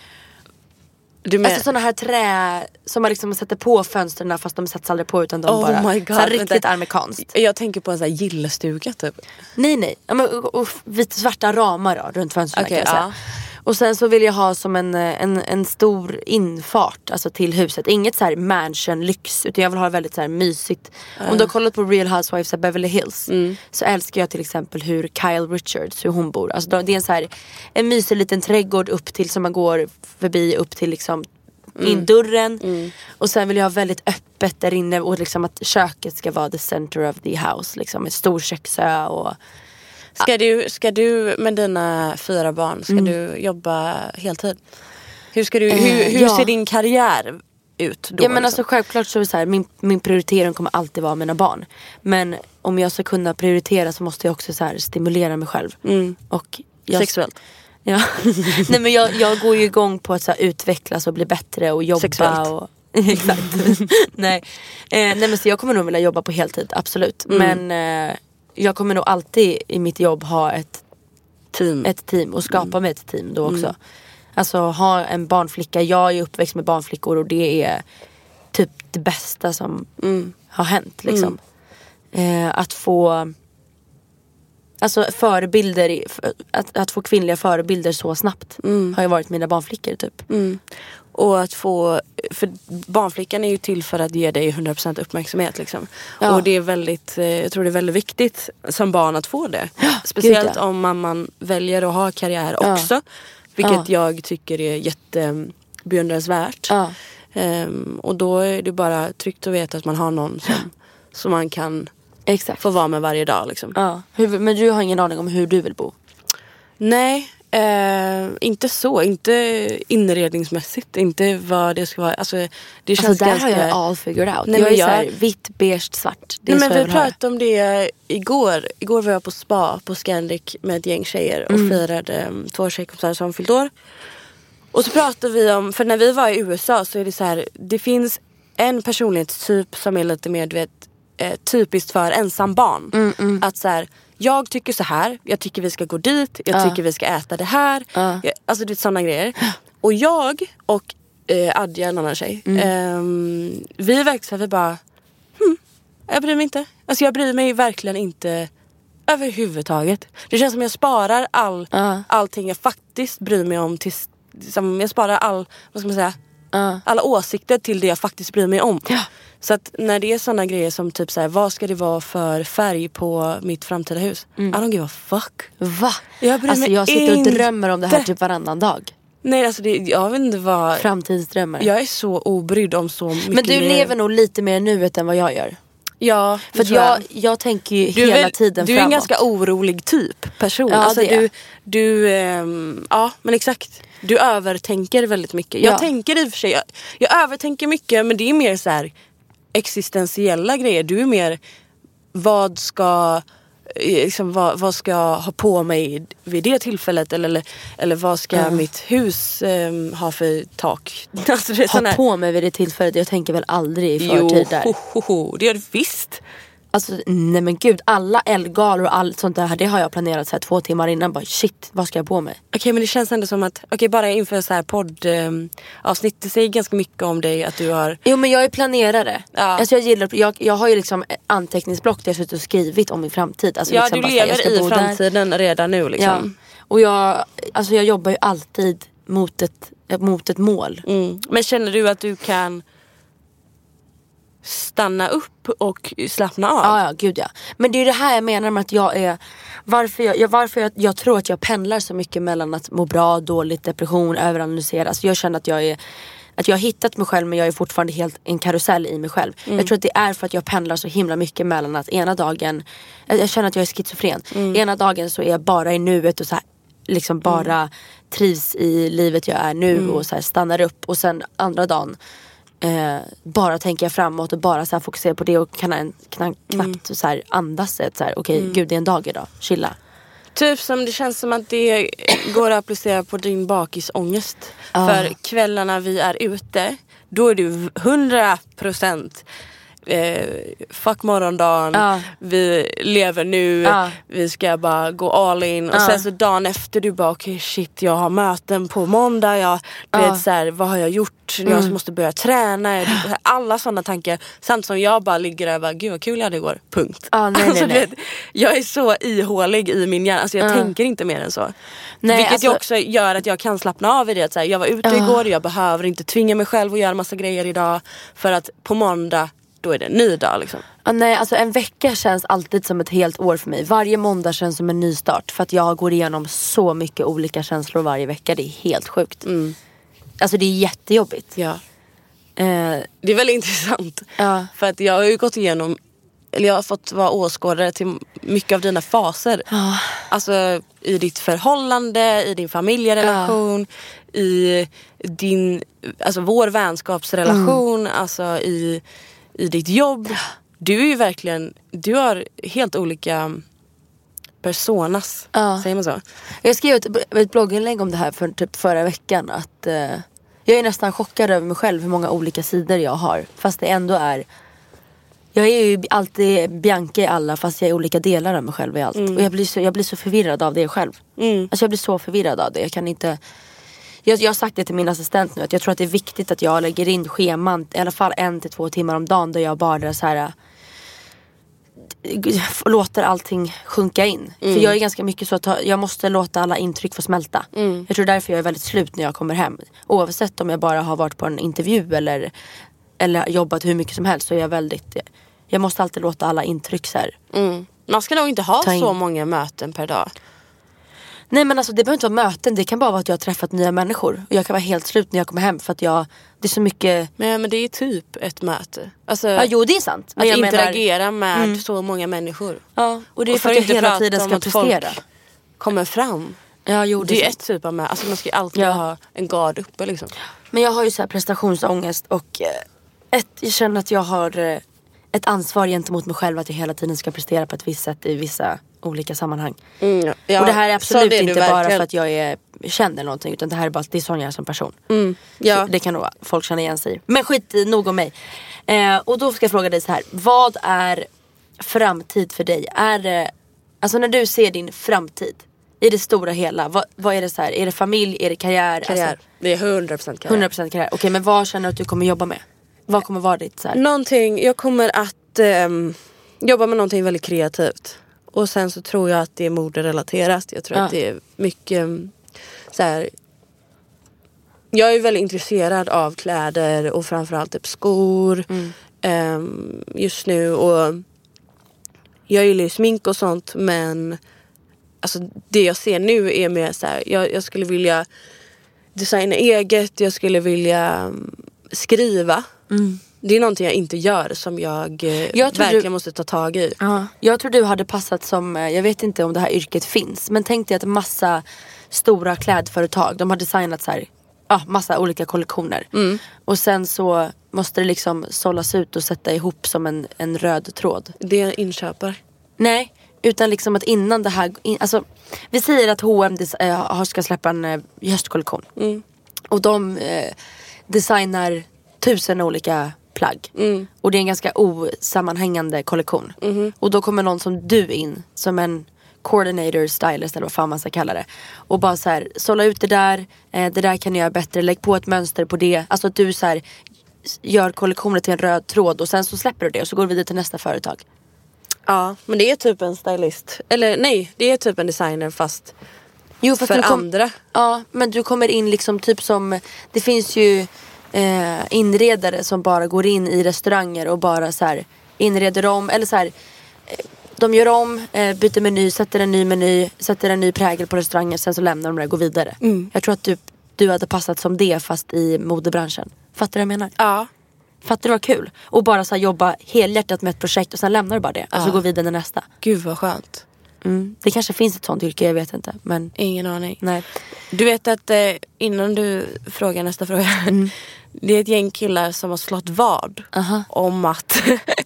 Speaker 5: Du med? Alltså såna här trä som man liksom sätter på fönsterna fast de sätts aldrig på utan de
Speaker 4: oh
Speaker 5: bara
Speaker 4: my God,
Speaker 5: så här riktigt amerikanskt.
Speaker 4: Jag tänker på en sån här gillestuga typ.
Speaker 5: Nej nej, ja, men, och, och vit, svarta ramar då, runt fönsterna
Speaker 4: okay,
Speaker 5: kan jag säga.
Speaker 4: Ja.
Speaker 5: Och sen så vill jag ha som en, en, en stor infart alltså till huset. Inget så här mansion lyx utan jag vill ha väldigt så här mysigt. Mm. Om du har kollat på Real Housewives of Beverly Hills mm. så älskar jag till exempel hur Kyle Richards, hur hon bor. Alltså det är en så här en mysig liten trädgård upp till som man går förbi upp till liksom mm. in dörren. Mm. Och sen vill jag ha väldigt öppet där inne och liksom att köket ska vara the center of the house liksom, ett stor köksö och
Speaker 4: Ska du, ska du med dina fyra barn, ska mm. du jobba heltid? Hur, ska du, hur, hur
Speaker 5: ja.
Speaker 4: ser din karriär ut då?
Speaker 5: Ja, men
Speaker 4: liksom?
Speaker 5: alltså självklart så är det så här, min, min prioritering kommer alltid vara mina barn. Men om jag ska kunna prioritera så måste jag också så här stimulera mig själv. Mm. Och jag,
Speaker 4: sexuellt?
Speaker 5: Ja. Nej, men jag, jag går ju igång på att så här, utvecklas och bli bättre och jobba.
Speaker 4: Sexuellt.
Speaker 5: Och, exakt. nej. Eh, nej men så jag kommer nog vilja jobba på heltid, absolut. Mm. Men... Eh, jag kommer nog alltid i mitt jobb ha ett team, ett team och skapa mm. mig ett team då också. Mm. Alltså ha en barnflicka. Jag är uppväxt med barnflickor och det är typ det bästa som mm. har hänt liksom. Mm. Eh, att få alltså förebilder, att, att få kvinnliga förebilder så snabbt mm. har ju varit mina barnflickor typ. Mm.
Speaker 4: Och att få, för barnflickan är ju till för att ge dig hundra procent uppmärksamhet liksom. Ja. Och det är väldigt, jag tror det är väldigt viktigt som barn att få det. Ja, speciellt gud, ja. Om mamman väljer att ha karriär ja. Också. Vilket ja. Jag tycker är jättebeundransvärt. Ja. Um, och då är det bara tryggt att veta att man har någon som, som man kan exakt. Få vara med varje dag liksom.
Speaker 5: Ja. Hur, men du har ingen aning om hur du vill bo?
Speaker 4: Nej. Eh, inte så, inte inredningsmässigt, inte vad det ska vara. Alltså, det känns
Speaker 5: alltså där
Speaker 4: ganska...
Speaker 5: har jag all figured out.
Speaker 4: Nej,
Speaker 5: jag är
Speaker 4: jag...
Speaker 5: såhär vitt, beige, svart. Det är
Speaker 4: Nej,
Speaker 5: så
Speaker 4: men vi pratade om det igår. Igår var jag på spa på Scandic med ett gäng tjejer och mm. firade um, två tjejkompisar som fyllt år. Och så pratade vi om, för när vi var i U S A så är det så här, det finns en personlighetstyp som är lite mer, du vet, eh, typiskt för ensam barn. Mm, mm. Att så här, jag tycker så här, jag tycker vi ska gå dit, jag uh. tycker vi ska äta det här. Uh. Jag, alltså det är sådana grejer. Och jag och eh, Adja, en annan tjej, mm. eh, vi verkar vi bara, hm, jag bryr mig inte. Alltså jag bryr mig verkligen inte överhuvudtaget. Det känns som jag sparar all, uh. allting jag faktiskt bryr mig om tills, som jag sparar all, vad ska man säga, uh. alla åsikter till det jag faktiskt bryr mig om. Ja. Så att när det är såna grejer som typ såhär, vad ska det vara för färg på mitt framtida hus? Mm. I don't give a fuck.
Speaker 5: Va?
Speaker 4: Jag bryr
Speaker 5: alltså
Speaker 4: mig
Speaker 5: jag sitter och
Speaker 4: inte.
Speaker 5: drömmer om det här typ varannan dag.
Speaker 4: Nej, alltså det, jag vet inte vad...
Speaker 5: Framtidsdrömmar.
Speaker 4: Jag är så obrydd om så mycket.
Speaker 5: Men du
Speaker 4: mer.
Speaker 5: lever nog lite mer nuet än vad jag gör.
Speaker 4: Ja,
Speaker 5: för att jag, jag tänker ju hela väl, tiden
Speaker 4: du
Speaker 5: framåt.
Speaker 4: Du är en ganska orolig typ person.
Speaker 5: Ja,
Speaker 4: alltså
Speaker 5: det
Speaker 4: du, du ähm, ja men exakt. Du övertänker väldigt mycket. Jag ja. tänker i och för sig, jag, jag övertänker mycket, men det är mer så här existentiella grejer. Du är mer, vad ska liksom, vad, vad ska jag ha på mig vid det tillfället, eller, eller, eller vad ska mm. mitt hus um, ha för tak. Alltså, det är
Speaker 5: ha på mig vid det tillfället, jag tänker väl aldrig i förtid där.
Speaker 4: Jo, ho, ho, ho. Det gör du visst.
Speaker 5: Alltså nej men gud, alla eldgalor och allt sånt där, det har jag planerat så här två timmar innan. Bara shit, vad ska jag på mig?
Speaker 4: Okej, okay, men det känns ändå som att, okej okay, bara inför så här podd eh, avsnitt, det säger ganska mycket om dig att du har...
Speaker 5: Jo men jag är planerare.
Speaker 4: Ja.
Speaker 5: Alltså jag gillar, jag, jag har ju liksom anteckningsblock där jag suttit och skrivit om min framtid. Alltså
Speaker 4: ja,
Speaker 5: liksom
Speaker 4: du
Speaker 5: bara,
Speaker 4: lever i framtiden där. Redan nu liksom.
Speaker 5: Ja. Och jag, alltså jag jobbar ju alltid mot ett, mot ett mål.
Speaker 4: Mm. Men känner du att du kan stanna upp och slappna av?
Speaker 5: Ja, ja, gud ja. Men det är det här jag menar med att jag är... Varför jag, jag, varför jag, jag tror att jag pendlar så mycket mellan att må bra, dåligt, depression, överanalysera. Alltså jag känner att jag är... Att jag har hittat mig själv, men jag är fortfarande helt en karusell i mig själv. Mm. Jag tror att det är för att jag pendlar så himla mycket mellan att ena dagen... Jag känner att jag är schizofren. Mm. Ena dagen så är jag bara i nuet och så här, liksom bara mm. trivs i livet jag är nu mm. och så här stannar upp. Och sen andra dagen eh, bara tänker jag framåt och bara så här fokuserar på det och kan en, kan knappt mm. så här andas ett så här, okej, okay, mm. gud det är en dag idag, chilla.
Speaker 4: Typ som det känns som att det går att applicera på din bakisångest. Ah. För kvällarna vi är ute, då är du hundra procent eh, fuck morgondagen, ah. vi lever nu, ah. vi ska bara gå all in. Och ah. sen så dagen efter du bara, okej okay, shit, jag har möten på måndag, jag ah. vet så här, vad har jag gjort? Mm. Jag måste börja träna, alla sådana tankar. Samt som jag bara ligger där och bara, gud vad kul jag hade igår, punkt.
Speaker 5: Ah, nej,
Speaker 4: alltså,
Speaker 5: nej, nej.
Speaker 4: Vet, jag är så ihålig i min hjärna, alltså jag ah. tänker inte mer än så.
Speaker 5: Nej,
Speaker 4: vilket
Speaker 5: alltså...
Speaker 4: ju också gör att jag kan slappna av i det, att så här, jag var ute ah. igår, jag behöver inte tvinga mig själv att göra massa grejer idag, för att på måndag då är det en ny dag liksom.
Speaker 5: Ah, nej, alltså en vecka känns alltid som ett helt år för mig. Varje måndag känns som en ny start, för att jag går igenom så mycket olika känslor varje vecka. Det är helt sjukt.
Speaker 4: Mm.
Speaker 5: Alltså det är jättejobbigt.
Speaker 4: Ja.
Speaker 5: Eh,
Speaker 4: det är väldigt intressant.
Speaker 5: Ja.
Speaker 4: För att jag har ju gått igenom, eller jag har fått vara åskådare till mycket av dina faser.
Speaker 5: Ja.
Speaker 4: Alltså i ditt förhållande, i din familjerelation, ja. i din, alltså vår vänskapsrelation, mm. alltså i, i ditt jobb. Du är ju verkligen, du har helt olika personas, ja. Säger man så?
Speaker 5: Jag skrev ett, ett blogginlägg om det här för typ förra veckan, att eh, jag är nästan chockad över mig själv hur många olika sidor jag har, fast det ändå är, jag är ju alltid Bianca i alla, fast jag är olika delar av mig själv i allt. Mm. Och jag blir, så, jag blir så förvirrad av det själv.
Speaker 4: Mm.
Speaker 5: Alltså jag blir så förvirrad av det. Jag kan inte... Jag, jag har sagt det till min assistent nu, att jag tror att det är viktigt att jag lägger in scheman i alla fall en till två timmar om dagen, där jag bara så här låter allting sjunka in. Mm. För jag är ganska mycket så att jag måste låta alla intryck få smälta. Mm. Jag tror därför jag är väldigt slut när jag kommer hem. Oavsett om jag bara har varit på en intervju eller, eller jobbat hur mycket som helst, så är jag väldigt... Jag måste alltid låta alla intryck så här.
Speaker 4: Mm. Man ska nog inte ha så många möten per dag.
Speaker 5: Nej, men alltså det behöver inte vara möten. Det kan bara vara att jag har träffat nya människor. Och jag kan vara helt slut när jag kommer hem, för att jag... Det är så mycket...
Speaker 4: Men, men det är typ ett möte. Alltså,
Speaker 5: ja, jo, det är sant.
Speaker 4: Men att interagera menar... med mm. så många människor.
Speaker 5: Ja, och det är och för, för att jag hela tiden ska prestera.
Speaker 4: Kommer fram.
Speaker 5: Ja, jo, det,
Speaker 4: det är,
Speaker 5: är
Speaker 4: ett typ av möte. Alltså man ska ju alltid ja. ha en gard uppe liksom.
Speaker 5: Men jag har ju så här prestationsångest. Och ett, jag känner att jag har ett ansvar gentemot mig själv, att jag hela tiden ska prestera på ett visst sätt i vissa olika sammanhang. Mm, ja. Och det här är absolut är inte bara för att jag är känd eller någonting, utan det här är bara att det är sån jag är som person.
Speaker 4: Mm, ja.
Speaker 5: Det kan nog folk känna igen sig. Men skit i, nog om mig. Eh, och då ska jag fråga dig så här: vad är framtid för dig? Är det, alltså när du ser din framtid i det stora hela, vad, vad är det så här? Är det familj, är det karriär?
Speaker 4: Karriär,
Speaker 5: alltså,
Speaker 4: det är hundra procent karriär.
Speaker 5: hundra procent karriär. Okej, okay, men vad känner du att du kommer jobba med? Vad kommer vara ditt så här?
Speaker 4: Någonting, jag kommer att eh, jobba med någonting väldigt kreativt. Och sen så tror jag att det är moderelaterat. Jag tror ja. att det är mycket så här. Jag är väldigt intresserad av kläder och framförallt typ skor mm. um, just nu. Och jag gillar ju smink och sånt, men alltså det jag ser nu är mer så här. Jag, jag skulle vilja designa eget. Jag skulle vilja skriva. Mm. Det är någonting jag inte gör, som jag, jag verkligen du, måste ta tag i.
Speaker 5: Uh, jag tror du hade passat som, jag vet inte om det här yrket finns, men tänk dig att massa stora klädföretag, de har designat så här, ja, massa olika kollektioner. Mm. Och sen så måste det liksom sållas ut och sätta ihop som en, en röd tråd.
Speaker 4: Det är inköpare.
Speaker 5: Nej, utan liksom att innan det här, in, alltså vi säger att H och M des, äh, ska släppa en äh, höstkollektion. Mm. Och de äh, designar tusen olika plagg.
Speaker 4: Mm.
Speaker 5: Och det är en ganska osammanhängande kollektion.
Speaker 4: Mm.
Speaker 5: Och då kommer någon som du in, som en coordinator, stylist eller vad fan man ska kalla det. Och bara så här, sålla ut det där, eh, det där kan ni göra bättre, lägg på ett mönster på det. Alltså att du så här, gör kollektionen till en röd tråd och sen så släpper du det och så går du vidare till nästa företag.
Speaker 4: Ja, men det är typ en stylist. Eller nej, det är typ en designer fast,
Speaker 5: jo, fast
Speaker 4: för
Speaker 5: du kom,
Speaker 4: andra.
Speaker 5: Ja, men du kommer in liksom typ som, det finns ju eh, inredare som bara går in i restauranger och bara så här inreder om, eller så här, eh, de gör om, eh, byter meny, sätter en ny meny, sätter en ny prägel på restaurangen, sen så lämnar de det och går vidare.
Speaker 4: Mm.
Speaker 5: Jag tror att du, du hade passat som det fast i modebranschen. Fattar du vad jag menar?
Speaker 4: Ja.
Speaker 5: Fattar du vad kul? Och bara så här, jobba helhjärtat med ett projekt och sen lämnar du bara det. Och så
Speaker 4: Ja.
Speaker 5: går vi vidare till nästa.
Speaker 4: Gud vad skönt.
Speaker 5: Mm. Det kanske finns ett sånt yrke, jag vet inte. Men
Speaker 4: Ingen aning.
Speaker 5: nej.
Speaker 4: Du vet att eh, innan du frågar nästa fråga.
Speaker 5: Mm.
Speaker 4: Det är ett gäng killar som har slått vad.
Speaker 5: Aha.
Speaker 4: Om att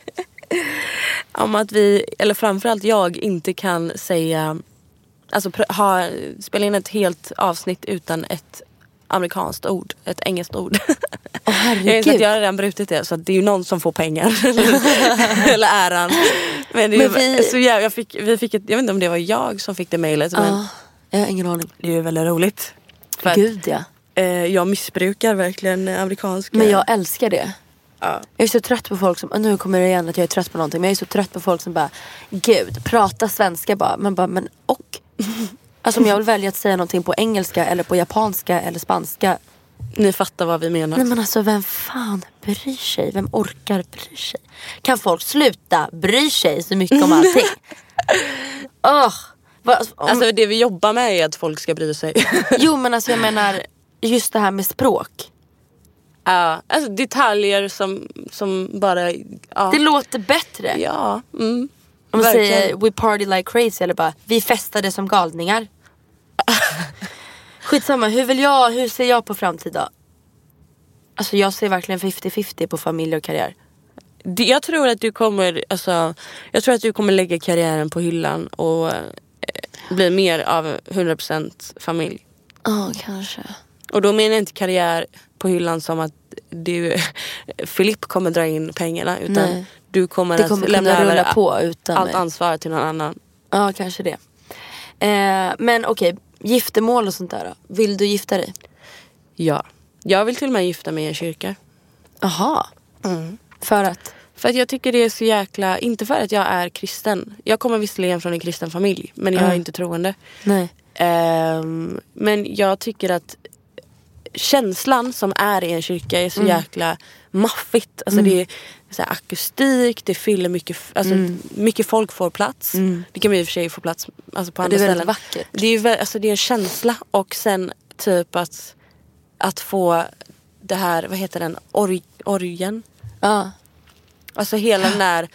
Speaker 4: om att vi, eller framförallt jag, inte kan säga, alltså pr- ha, spela in ett helt avsnitt utan ett amerikanskt ord, ett engelskt ord.
Speaker 5: Åh,
Speaker 4: Jag vet att jag har redan brutit det, så att det är ju någon som får pengar eller äran. Men det är
Speaker 5: Men
Speaker 4: ju
Speaker 5: vi-
Speaker 4: så jävla, jag fick, vi fick ett, jag vet inte om det var jag som fick det mejlet, men
Speaker 5: Ja, jag har ingen aning.
Speaker 4: det är ju väldigt roligt. För att,
Speaker 5: Gud ja.
Speaker 4: eh, jag missbrukar verkligen amerikanska.
Speaker 5: Men jag älskar det.
Speaker 4: Ja.
Speaker 5: Jag är så trött på folk som, nu kommer det igen att jag är trött på någonting. Men jag är så trött på folk som bara, gud, prata svenska bara. Man bara, men och? Alltså om jag vill välja att säga någonting på engelska eller på japanska eller spanska.
Speaker 4: Ni fattar vad vi menar.
Speaker 5: Nej men alltså, vem fan bryr sig? Vem orkar bry sig? Kan folk sluta bry sig så mycket om allting? Åh, vad- om-
Speaker 4: Alltså det vi jobbar med är att folk ska bry sig.
Speaker 5: Jo men alltså jag menar, just det här med språk.
Speaker 4: Ja, alltså detaljer som, som bara, ja.
Speaker 5: Det låter bättre.
Speaker 4: Ja, mm,
Speaker 5: Om man
Speaker 4: verkligen.
Speaker 5: säger we party like crazy eller bara vi festade som galningar. Skitsamma, hur vill jag, hur ser jag på framtiden? Alltså jag ser verkligen femtio femtio på familj och karriär.
Speaker 4: Det- Jag tror att du kommer, alltså, jag tror att du kommer lägga karriären på hyllan och eh, bli mer av hundra procent familj.
Speaker 5: Ja, oh, kanske.
Speaker 4: Och då menar jag inte karriär på hyllan som att du, Filip kommer dra in pengarna, utan
Speaker 5: Nej.
Speaker 4: du kommer,
Speaker 5: Det kommer
Speaker 4: att lämna
Speaker 5: kunna
Speaker 4: över
Speaker 5: rulla på utan
Speaker 4: allt
Speaker 5: mig.
Speaker 4: ansvar till någon annan.
Speaker 5: Ja, kanske det. Eh, men okej, giftermål och sånt där då. Vill du gifta dig?
Speaker 4: Ja, jag vill till och med gifta mig i en kyrka.
Speaker 5: Jaha.
Speaker 4: Mm.
Speaker 5: För att?
Speaker 4: För att jag tycker det är så jäkla, inte för att jag är kristen. Jag kommer visserligen från en kristen familj, men jag är
Speaker 5: Mm.
Speaker 4: inte troende.
Speaker 5: Nej.
Speaker 4: Ehm, men jag tycker att känslan som är i en kyrka är så
Speaker 5: Mm.
Speaker 4: jäkla maffigt. Alltså det är så här akustik, det fyller mycket, alltså mycket folk får plats.
Speaker 5: Mm.
Speaker 4: Det kan vi i och för sig få plats alltså på
Speaker 5: Det
Speaker 4: andra
Speaker 5: är väldigt
Speaker 4: ställen.
Speaker 5: vackert.
Speaker 4: Det är, vä- alltså det är en känsla, och sen typ att, att få det här, vad heter den, Org, orgen.
Speaker 5: Ja.
Speaker 4: Alltså hela den där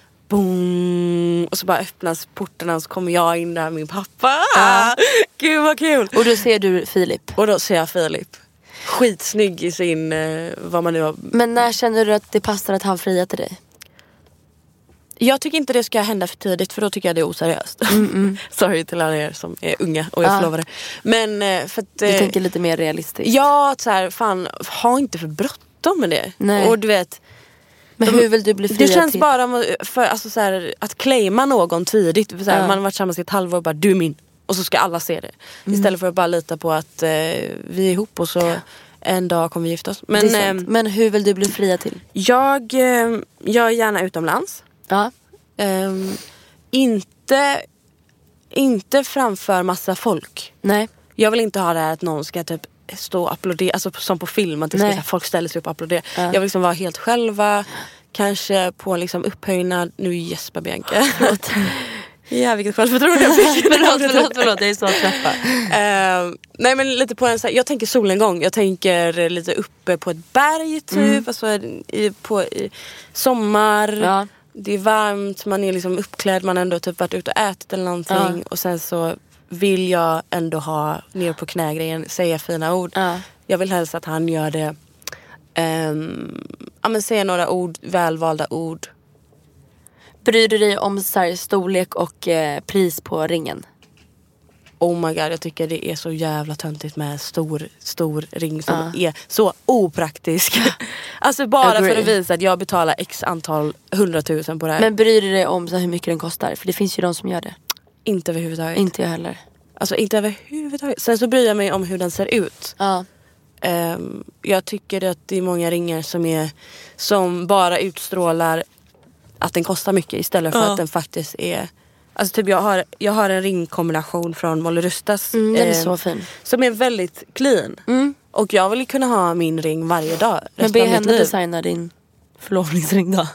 Speaker 4: boom, och så bara öppnas portarna och så kommer jag in där med min pappa.
Speaker 5: Ja.
Speaker 4: Gud vad kul.
Speaker 5: Och då ser du Filip.
Speaker 4: Och då ser jag Filip. Skitsnygg i sin, eh, vad man nu har.
Speaker 5: Men när känner du att det passar att han friar till dig?
Speaker 4: Jag tycker inte det ska hända för tidigt, för då tycker jag det är oseriöst. Sorry till alla er som är unga och jag
Speaker 5: Ja.
Speaker 4: förlovade. Men eh, för att...
Speaker 5: Du
Speaker 4: eh,
Speaker 5: tänker lite mer realistiskt.
Speaker 4: Ja, att så här, fan, ha inte för bråttom med det.
Speaker 5: Nej.
Speaker 4: Och du vet,
Speaker 5: Men hur vill du bli friad
Speaker 4: det känns
Speaker 5: till?
Speaker 4: bara om- för, alltså, så här, att claima någon tidigt. Så här,
Speaker 5: Ja.
Speaker 4: Man har varit tillsammans i ett halvår och bara, du är min. Och så ska alla se det.
Speaker 5: Mm.
Speaker 4: Istället för att bara lita på att eh, vi är ihop och så en dag kommer vi gifta oss. Men
Speaker 5: Det är sant.
Speaker 4: eh,
Speaker 5: Men hur vill du bli friad till?
Speaker 4: jag, eh, jag är gärna utomlands.
Speaker 5: Ja.
Speaker 4: Ehm, inte, inte framför massa folk.
Speaker 5: Nej.
Speaker 4: Jag vill inte ha det här att någon ska typ stå och applådera, alltså som på film, att det ska,
Speaker 5: Nej.
Speaker 4: så här, folk ställer sig upp och applåderar.
Speaker 5: Ja.
Speaker 4: Jag vill liksom vara helt själva, kanske på en liksom upphöjnad, nu gäspar Bianca. Ja, vilket självförtroende jag fick.
Speaker 5: förlåt, förlåt, förlåt, jag är så trött.
Speaker 4: Ehm, nej men lite på en så här, jag tänker solnedgång, jag tänker lite uppe på ett berg typ,
Speaker 5: Mm.
Speaker 4: alltså i, på i sommar.
Speaker 5: Ja.
Speaker 4: Det är varmt, man är liksom uppklädd, man har ändå typ varit ute och ätit eller någonting.
Speaker 5: Ja.
Speaker 4: Och sen så vill jag ändå ha ner på knägrejen, säga fina ord.
Speaker 5: Ja.
Speaker 4: Jag vill helst att han gör det, um, ja men säga några ord, välvalda ord.
Speaker 5: Bryr du dig om så här, storlek och eh, pris på ringen?
Speaker 4: Oh my god, jag tycker det är så jävla töntigt med stor, stor ring som
Speaker 5: Ja.
Speaker 4: är så opraktisk. Alltså bara
Speaker 5: Agree.
Speaker 4: för att visa att jag betalar x antal hundratusen på det här.
Speaker 5: Men bryr du dig om så här, hur mycket den kostar? För det finns ju de som gör det.
Speaker 4: Inte överhuvudtaget.
Speaker 5: Inte jag heller.
Speaker 4: Alltså inte överhuvudtaget. Sen så bryr jag mig om hur den ser ut.
Speaker 5: Ja.
Speaker 4: Um, jag tycker att det är många ringar som är som bara utstrålar att den kostar mycket istället för
Speaker 5: Ja.
Speaker 4: att den faktiskt är. Alltså typ jag har, jag har en ringkombination från Molly Rustas.
Speaker 5: Mm, den är
Speaker 4: eh,
Speaker 5: så fin.
Speaker 4: Som är väldigt clean.
Speaker 5: Mm.
Speaker 4: Och jag vill kunna ha min ring varje dag.
Speaker 5: Men
Speaker 4: resten
Speaker 5: be
Speaker 4: av mitt
Speaker 5: henne
Speaker 4: liv.
Speaker 5: designa din förlovningsring då.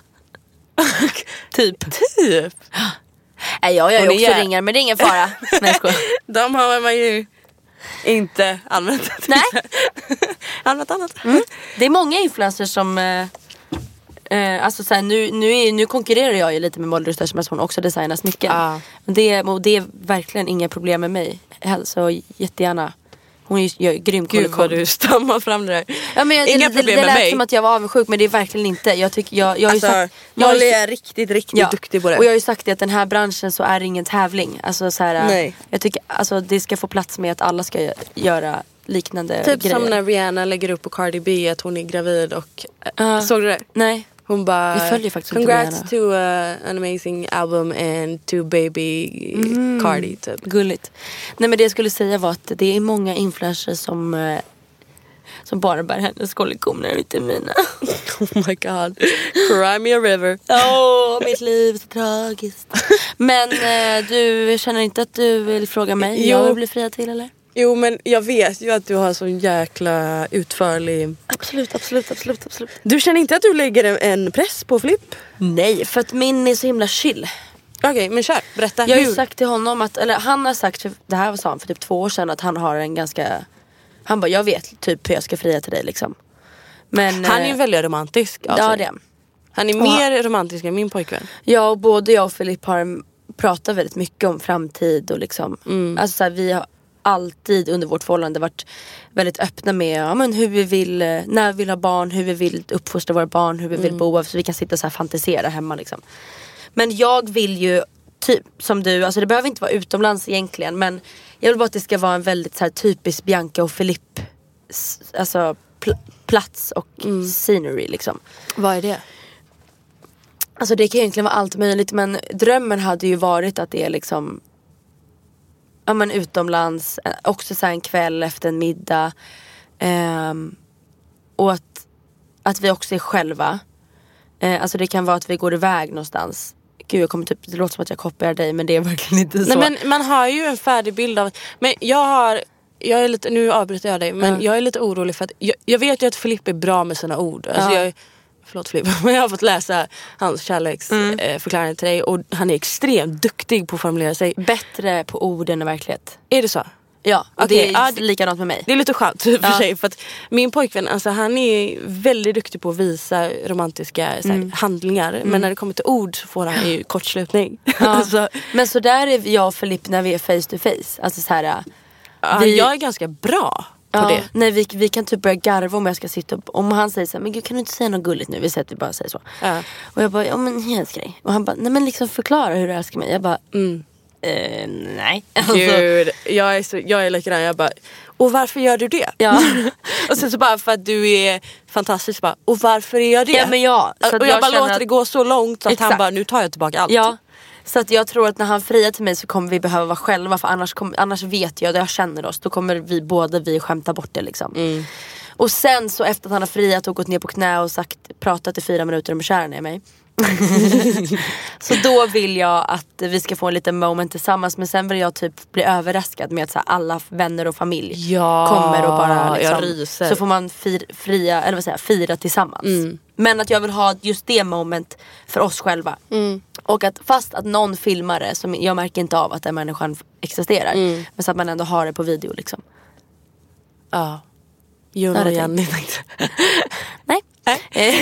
Speaker 5: Typ.
Speaker 4: Typ.
Speaker 5: Nej, jag gör ju
Speaker 4: Hon är
Speaker 5: också
Speaker 4: jä-
Speaker 5: ring men det är ingen fara. Nej, jag skojar.
Speaker 4: De har man ju inte använt.
Speaker 5: Nej.
Speaker 4: Använt annat.
Speaker 5: Mm. Det är många influencers som eh, eh, alltså såhär, nu, nu, är, nu konkurrerar jag ju lite med Molly Ruster som hon också designar smycken.
Speaker 4: Ja.
Speaker 5: Men det, och det är verkligen inga problem med mig. Så jättegärna. Hon är ju gör grym
Speaker 4: Gud
Speaker 5: kollektion.
Speaker 4: vad du stammar fram det där.
Speaker 5: Ja, men jag,
Speaker 4: Inga
Speaker 5: det,
Speaker 4: problem
Speaker 5: det, det
Speaker 4: med
Speaker 5: lät
Speaker 4: mig.
Speaker 5: som att jag var avundsjuk, men det är verkligen inte. Jag tycker jag, jag har ju
Speaker 4: Alltså,
Speaker 5: sagt, jag har ju-
Speaker 4: Molly är riktigt, riktigt duktig på det.
Speaker 5: Och jag har ju sagt det att den här branschen så är det ingen tävling. Alltså så här,
Speaker 4: Nej.
Speaker 5: jag tycker alltså det ska få plats med att alla ska gö- göra liknande
Speaker 4: Typ
Speaker 5: grejer.
Speaker 4: som när Rihanna lägger upp på Cardi B att hon är gravid och
Speaker 5: Ja.
Speaker 4: såg du det?
Speaker 5: Nej.
Speaker 4: Hon bara,
Speaker 5: Vi följer faktiskt inte
Speaker 4: congrats to uh, an amazing album and to baby Cardi typ.
Speaker 5: Gulligt. Nej, men det jag skulle säga var att det är många influencers som eh, som bara bär hennes kollektioner, inte mina.
Speaker 4: Oh my god, cry me a river.
Speaker 5: Åh, oh, mitt liv är så tragiskt. Men eh, du känner inte att du vill fråga mig hur
Speaker 4: Jo.
Speaker 5: jag vill bli fria till, eller?
Speaker 4: Jo men jag vet ju att du har sån jäkla utförlig.
Speaker 5: Absolut, absolut, absolut, absolut.
Speaker 4: Du känner inte att du lägger en, en press på Flipp?
Speaker 5: Nej, för att min är så himla chill.
Speaker 4: Okej, okay, men kör, berätta.
Speaker 5: Jag har
Speaker 4: hur?
Speaker 5: ju sagt till honom att, eller han har sagt, för det här sa han för typ två år sedan, att han har en ganska, han bara, jag vet typ hur jag ska fria till dig liksom. Men
Speaker 4: Han är ju
Speaker 5: eh,
Speaker 4: väldigt romantisk av
Speaker 5: ja,
Speaker 4: sig.
Speaker 5: det är han.
Speaker 4: Han är
Speaker 5: Och han-
Speaker 4: mer romantisk än min pojkvän.
Speaker 5: Ja, och både jag och Filip har pratat väldigt mycket om framtid och liksom, alltså så här, vi har alltid under vårt förhållande varit väldigt öppna med ja, men hur vi vill, eh, när vi vill ha barn, hur vi vill uppfostra våra barn, hur vi vill bo, så vi kan sitta så här fantisera hemma liksom. Men jag vill ju typ som du, alltså det behöver inte vara utomlands egentligen, men jag vill bara att det ska vara en väldigt så här typisk Bianca och Filip s- alltså pl- plats och scenery liksom.
Speaker 4: Vad är det?
Speaker 5: Alltså det kan egentligen vara allt möjligt, men drömmen hade ju varit att det är liksom, ja men utomlands, eh, också så här en kväll efter en middag, ehm, och att, att vi också är själva. Eh, alltså det kan vara att vi går iväg någonstans. Gud, jag kommer typ, det låter som att jag kopierar dig, men det är verkligen inte så.
Speaker 4: Nej, men man har ju en färdig bild av. Men jag har, jag är lite, nu avbryter jag dig, men
Speaker 5: Ja.
Speaker 4: jag är lite orolig för att jag, jag vet ju att Filip är bra med sina ord. Alltså
Speaker 5: Ja.
Speaker 4: jag, förlåt Filip, men jag har fått läsa hans kärleksförklaring
Speaker 5: Mm.
Speaker 4: eh, förklaring till dig och han är extremt duktig på att formulera sig.
Speaker 5: Bättre på ord än i verklighet.
Speaker 4: Är det så?
Speaker 5: Ja, och
Speaker 4: Okej,
Speaker 5: det är
Speaker 4: ja, det-
Speaker 5: likadant med mig.
Speaker 4: Det är lite skönt för
Speaker 5: Ja.
Speaker 4: sig, för att min pojkvän, alltså, han är väldigt duktig på att visa romantiska så här,
Speaker 5: Mm.
Speaker 4: handlingar, men när det kommer till ord så får han ju kortslutning.
Speaker 5: Ja.
Speaker 4: Alltså,
Speaker 5: Men så där är jag och Filip när vi är face to face. Alltså så här,
Speaker 4: ja,
Speaker 5: vi-
Speaker 4: jag är ganska bra på
Speaker 5: ja,
Speaker 4: det.
Speaker 5: nej, vi, vi kan typ börja garva om jag ska sitta upp. Om han säger så här, men gud kan du inte säga något gulligt nu? Vi säger att vi bara säger så.
Speaker 4: Ja.
Speaker 5: Och jag bara, ja men jag älskar dig. Och han bara, nej men liksom förklara hur du älskar mig. Jag bara,
Speaker 4: Mm.
Speaker 5: eh, nej. Alltså,
Speaker 4: Gud, jag är, så, jag är likadan. Jag bara, och varför gör du det?
Speaker 5: ja.
Speaker 4: Och sen så bara för att du är fantastisk, bara, och varför är jag det?
Speaker 5: Ja, men ja, så att
Speaker 4: och jag,
Speaker 5: jag
Speaker 4: bara
Speaker 5: känner
Speaker 4: låter
Speaker 5: att-
Speaker 4: det gå så långt så att han
Speaker 5: Exakt.
Speaker 4: bara, nu tar jag tillbaka allt.
Speaker 5: Ja, så att jag tror att när han friar till mig så kommer vi behöva vara själva. För annars, kom, annars vet jag, jag känner oss, då kommer vi båda vi skämta bort det liksom.
Speaker 4: Mm.
Speaker 5: Och sen så efter att han har friat och gått ner på knä och sagt, pratat i fyra minuter om hur kär han är i mig. Så då vill jag att vi ska få en liten moment tillsammans. Men sen vill jag typ bli överraskad med att så här, alla vänner och familj
Speaker 4: Ja,
Speaker 5: kommer och bara
Speaker 4: jag
Speaker 5: liksom,
Speaker 4: ryser.
Speaker 5: så får man fir, fria, eller vad säger jag, fira tillsammans.
Speaker 4: Mm.
Speaker 5: Men att jag vill ha just det moment för oss själva.
Speaker 4: Mm.
Speaker 5: Och att fast att någon filmar det, som jag märker inte av att den människan existerar,
Speaker 4: Mm.
Speaker 5: men så att man ändå har det på video liksom.
Speaker 4: Ja. Jon
Speaker 5: Ja,
Speaker 4: och
Speaker 5: det
Speaker 4: Jenny.
Speaker 5: Nej. Eh.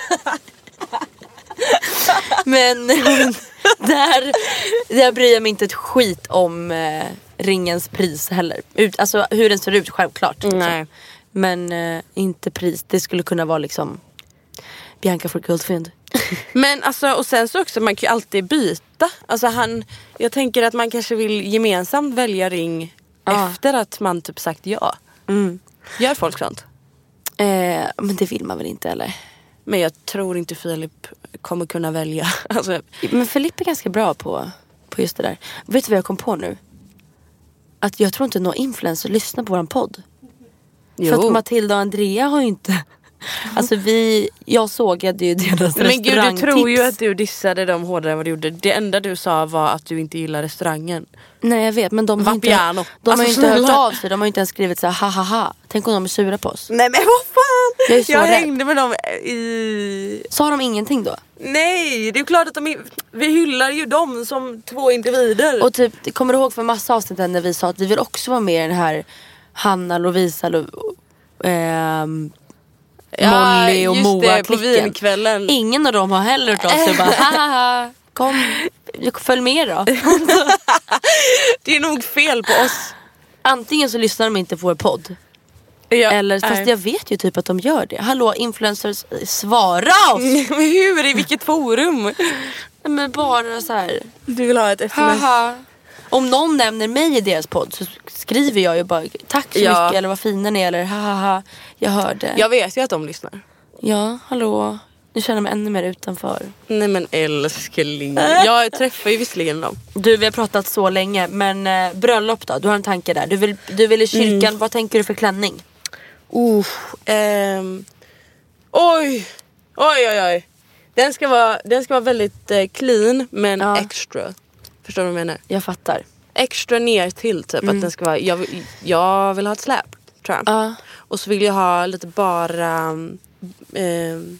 Speaker 5: Men där, där bryr jag mig inte ett skit om eh, ringens pris heller. Ut, alltså hur den ser ut, självklart. Liksom.
Speaker 4: Nej.
Speaker 5: Men eh, inte pris. Det skulle kunna vara liksom Bianca för guldfynd.
Speaker 4: Men alltså, och sen så också, man kan ju alltid byta. Alltså han, jag tänker att man kanske vill gemensamt välja ring
Speaker 5: Ja.
Speaker 4: efter att man typ sagt ja.
Speaker 5: Mm.
Speaker 4: Gör folk sånt?
Speaker 5: Eh, men det vill man väl inte, eller?
Speaker 4: Men jag tror inte Filip kommer kunna välja. Alltså,
Speaker 5: men Filip är ganska bra på, på just det där. Vet du vad jag kom på nu? Att jag tror inte någon influencer lyssnar på våran podd.
Speaker 4: jo.
Speaker 5: För att Matilda och Andrea har ju inte... Alltså vi... Jag sågade ju deras restaurangtips.
Speaker 4: Men gud, du tror ju att du dissade dem hårdare än vad du gjorde. Det enda du sa var att du inte gillar restaurangen.
Speaker 5: Nej, jag vet, men de har inte, de
Speaker 4: Vapiano.
Speaker 5: har
Speaker 4: Alltså,
Speaker 5: ju inte
Speaker 4: snälla.
Speaker 5: hört av sig. De har ju inte ens skrivit så här, ha ha ha. Tänk om de är sura på oss.
Speaker 4: Nej men vad fan!
Speaker 5: Jag är så
Speaker 4: Jag
Speaker 5: rädd.
Speaker 4: hängde med dem i...
Speaker 5: Sa de ingenting då?
Speaker 4: Nej, det är klart att de är... Vi hyllar ju dem som två individer.
Speaker 5: Och typ, kommer du ihåg för massa avsnitt när vi sa att vi vill också vara med i den här Hanna, Lovisa, Lo, ehm,
Speaker 4: Ja,
Speaker 5: Molly och
Speaker 4: just
Speaker 5: Moa
Speaker 4: det, på
Speaker 5: klicken.
Speaker 4: vinkvällen.
Speaker 5: Ingen av dem har heller hört av sig och bara haha, kom, följ med då.
Speaker 4: Det är nog fel på oss.
Speaker 5: Antingen så lyssnar de inte på vår podd.
Speaker 4: Ja,
Speaker 5: Eller, fast
Speaker 4: nej.
Speaker 5: jag vet ju typ att de gör det. Hallå influencers, svara oss!
Speaker 4: Men hur? I vilket forum?
Speaker 5: Nej, men bara så här.
Speaker 4: Du vill ha ett sms?
Speaker 5: Haha. Om någon nämner mig i deras podd så skriver jag ju bara tack så
Speaker 4: Ja.
Speaker 5: mycket eller vad fina ni är eller haha, jag hörde.
Speaker 4: Jag vet ju att de lyssnar.
Speaker 5: Ja, hallå. Nu känner jag mig ännu mer utanför.
Speaker 4: Nej men älskling. Jag träffar ju visserligen dem.
Speaker 5: Du, vi har pratat så länge, men eh, bröllop då? Du har en tanke där. Du vill, du vill i kyrkan,
Speaker 4: Mm.
Speaker 5: vad tänker du för klänning?
Speaker 4: Uh, ehm, oj, oj, oj, oj. Den ska vara, den ska vara väldigt eh, clean men
Speaker 5: Ja.
Speaker 4: extra. Förstår du vad jag menar?
Speaker 5: Jag fattar.
Speaker 4: Extra ner till typ att den ska vara, jag, vill- jag vill ha ett släp tror jag.
Speaker 5: Ja.
Speaker 4: Och så vill jag ha lite bara ehm,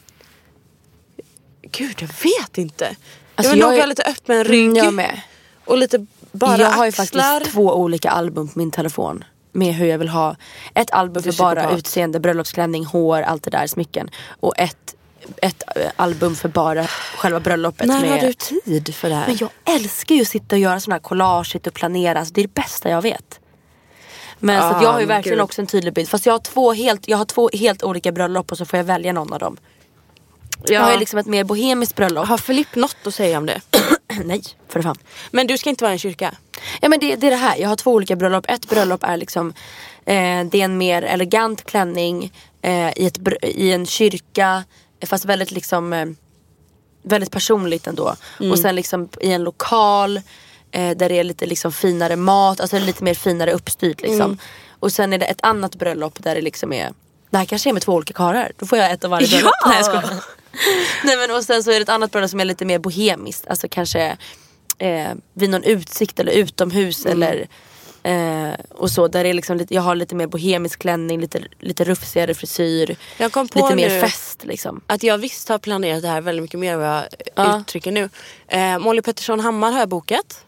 Speaker 4: gud jag vet inte.
Speaker 5: Alltså,
Speaker 4: jag vill
Speaker 5: jag
Speaker 4: nog
Speaker 5: är-
Speaker 4: ha lite öppen rygg.
Speaker 5: Mm, jag med.
Speaker 4: Och lite bara
Speaker 5: Jag har ju
Speaker 4: axlar.
Speaker 5: faktiskt två olika album på min telefon. Med hur jag vill ha. Ett album
Speaker 4: Du
Speaker 5: för bara
Speaker 4: psykopat.
Speaker 5: utseende, bröllopsklänning, hår, allt det där, smycken. Och ett, ett äh, album för bara själva bröllopet.
Speaker 4: När
Speaker 5: med...
Speaker 4: har du tid för det här?
Speaker 5: Men jag älskar ju att sitta och göra såna här collage och planera. Alltså, det är det bästa jag vet. Men så att jag har ju
Speaker 4: men
Speaker 5: verkligen
Speaker 4: gud.
Speaker 5: också en tydlig bild. Fast jag har två helt, jag har två helt olika bröllop och så får jag välja någon av dem. Jag har ju liksom ett mer bohemiskt bröllop.
Speaker 4: Har Filip något att säga om det?
Speaker 5: Nej, för fan.
Speaker 4: Men du ska inte vara i en kyrka?
Speaker 5: Ja men det, det är det här, jag har två olika bröllop. Ett bröllop är liksom eh, det är en mer elegant klänning eh, i, ett, br- i en kyrka. Fast väldigt liksom eh, väldigt personligt ändå.
Speaker 4: Mm.
Speaker 5: Och sen liksom i en lokal eh, där det är lite liksom finare mat. Alltså lite mer finare uppstyrt liksom.
Speaker 4: Mm.
Speaker 5: Och sen är det ett annat bröllop där det liksom är. Det här kanske är med två olika karar. Då får jag ett av varje bröllop.
Speaker 4: Ja!
Speaker 5: Nej, jag skojar. Nej men och sen så är det ett annat bröllop som är lite mer bohemiskt. Alltså kanske eh, vid någon utsikt eller utomhus
Speaker 4: Mm.
Speaker 5: eller eh, och så där det är liksom lite, jag har lite mer bohemisk klänning, lite, lite rufsigare frisyr,
Speaker 4: Jag kom på
Speaker 5: lite mer
Speaker 4: nu
Speaker 5: fest liksom.
Speaker 4: att jag visst har planerat det här väldigt mycket mer än vad jag
Speaker 5: Ja.
Speaker 4: uttrycker nu. Eh, Molly Pettersson Hammar har jag bokat.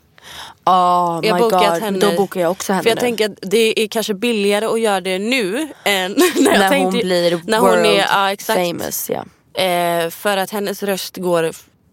Speaker 5: Oh
Speaker 4: Jag
Speaker 5: my
Speaker 4: har bokat
Speaker 5: god,
Speaker 4: henne.
Speaker 5: då bokar jag också henne
Speaker 4: För jag
Speaker 5: nu.
Speaker 4: tänker att det är kanske billigare att göra det nu än när, jag
Speaker 5: när
Speaker 4: tänkte,
Speaker 5: hon blir
Speaker 4: när
Speaker 5: world
Speaker 4: hon är, ja, exakt.
Speaker 5: famous, ja.
Speaker 4: Eh, för att hennes röst går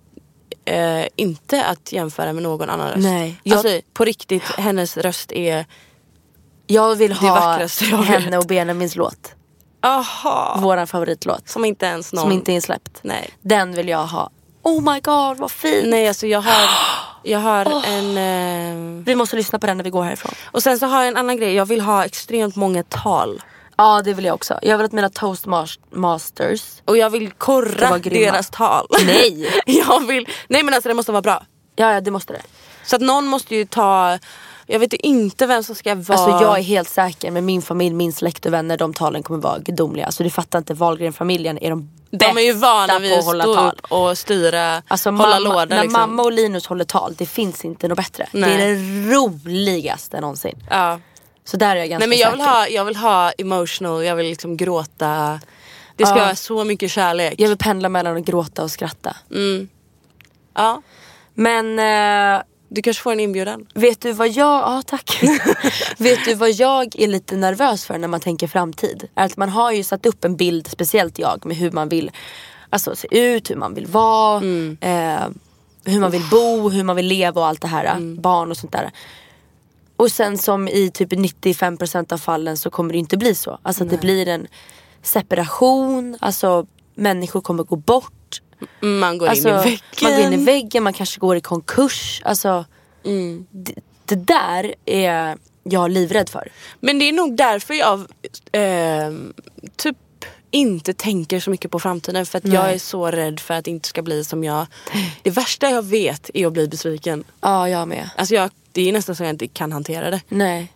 Speaker 4: eh, inte att jämföra med någon annan röst.
Speaker 5: Nej. Jag-
Speaker 4: Alltså på riktigt, hennes röst är...
Speaker 5: Jag vill ha
Speaker 4: vackraste jag vet.
Speaker 5: henne och Benjamins låt.
Speaker 4: Aha.
Speaker 5: Våran favoritlåt.
Speaker 4: Som inte ens någon...
Speaker 5: Som inte är släppt.
Speaker 4: Nej.
Speaker 5: Den vill jag ha. Oh my god, vad fint.
Speaker 4: Nej, alltså jag har, jag har en... Eh,
Speaker 5: Vi måste lyssna på den när vi går härifrån.
Speaker 4: och sen så har jag en annan grej. Jag vill ha extremt många tal.
Speaker 5: Ja, det vill jag också. Jag vill att mina toastmasters.
Speaker 4: Och jag vill
Speaker 5: Ska
Speaker 4: korra
Speaker 5: vara grymma.
Speaker 4: deras tal.
Speaker 5: Nej.
Speaker 4: jag vill... Nej men alltså det måste vara bra.
Speaker 5: Ja, ja, det måste det.
Speaker 4: Så att någon måste ju ta... Jag vet inte vem som ska vara...
Speaker 5: Alltså jag är helt säker med min familj, min släkt och vänner, de talen kommer vara gudomliga. Alltså du fattar inte, Wahlgren-familjen är de bästa
Speaker 4: De är ju vana vid
Speaker 5: på
Speaker 4: att
Speaker 5: att hålla
Speaker 4: stå
Speaker 5: tal.
Speaker 4: upp och styra,
Speaker 5: Alltså
Speaker 4: hålla
Speaker 5: mamma,
Speaker 4: låda
Speaker 5: när
Speaker 4: liksom.
Speaker 5: mamma och Linus håller tal, det finns inte något bättre.
Speaker 4: Nej.
Speaker 5: Det är det roligaste någonsin.
Speaker 4: Ja.
Speaker 5: Så där är jag ganska
Speaker 4: Nej men jag vill,
Speaker 5: säker.
Speaker 4: ha, jag vill ha emotional, jag vill liksom gråta. Det ska
Speaker 5: Ja.
Speaker 4: vara så mycket kärlek.
Speaker 5: Jag vill pendla mellan att gråta och skratta.
Speaker 4: Mm. Ja,
Speaker 5: Men eh,
Speaker 4: du kanske får en inbjudan.
Speaker 5: vet du vad jag... Ja, tack. Vet du vad jag är lite nervös för när man tänker framtid? Är att man har ju satt upp en bild, speciellt jag, med hur man vill alltså, se ut, hur man vill vara,
Speaker 4: Mm.
Speaker 5: eh, hur man vill bo, hur man vill leva och allt det här.
Speaker 4: Mm.
Speaker 5: Barn och sånt där. Och sen som i typ nittiofem procent av fallen så kommer det inte bli så. Alltså att det blir en separation, alltså människor kommer gå bort.
Speaker 4: Man går
Speaker 5: Alltså,
Speaker 4: in i väggen.
Speaker 5: man går in i väggen, man kanske går i konkurs. Alltså,
Speaker 4: Mm.
Speaker 5: det, det där är jag livrädd för.
Speaker 4: Men det är nog därför jag eh, typ inte tänker så mycket på framtiden. För att
Speaker 5: Nej.
Speaker 4: jag är så rädd för att det inte ska bli som jag. Det värsta jag vet är att bli besviken.
Speaker 5: Ja, jag med.
Speaker 4: Alltså jag, det är nästan så jag inte kan hantera det.
Speaker 5: Nej.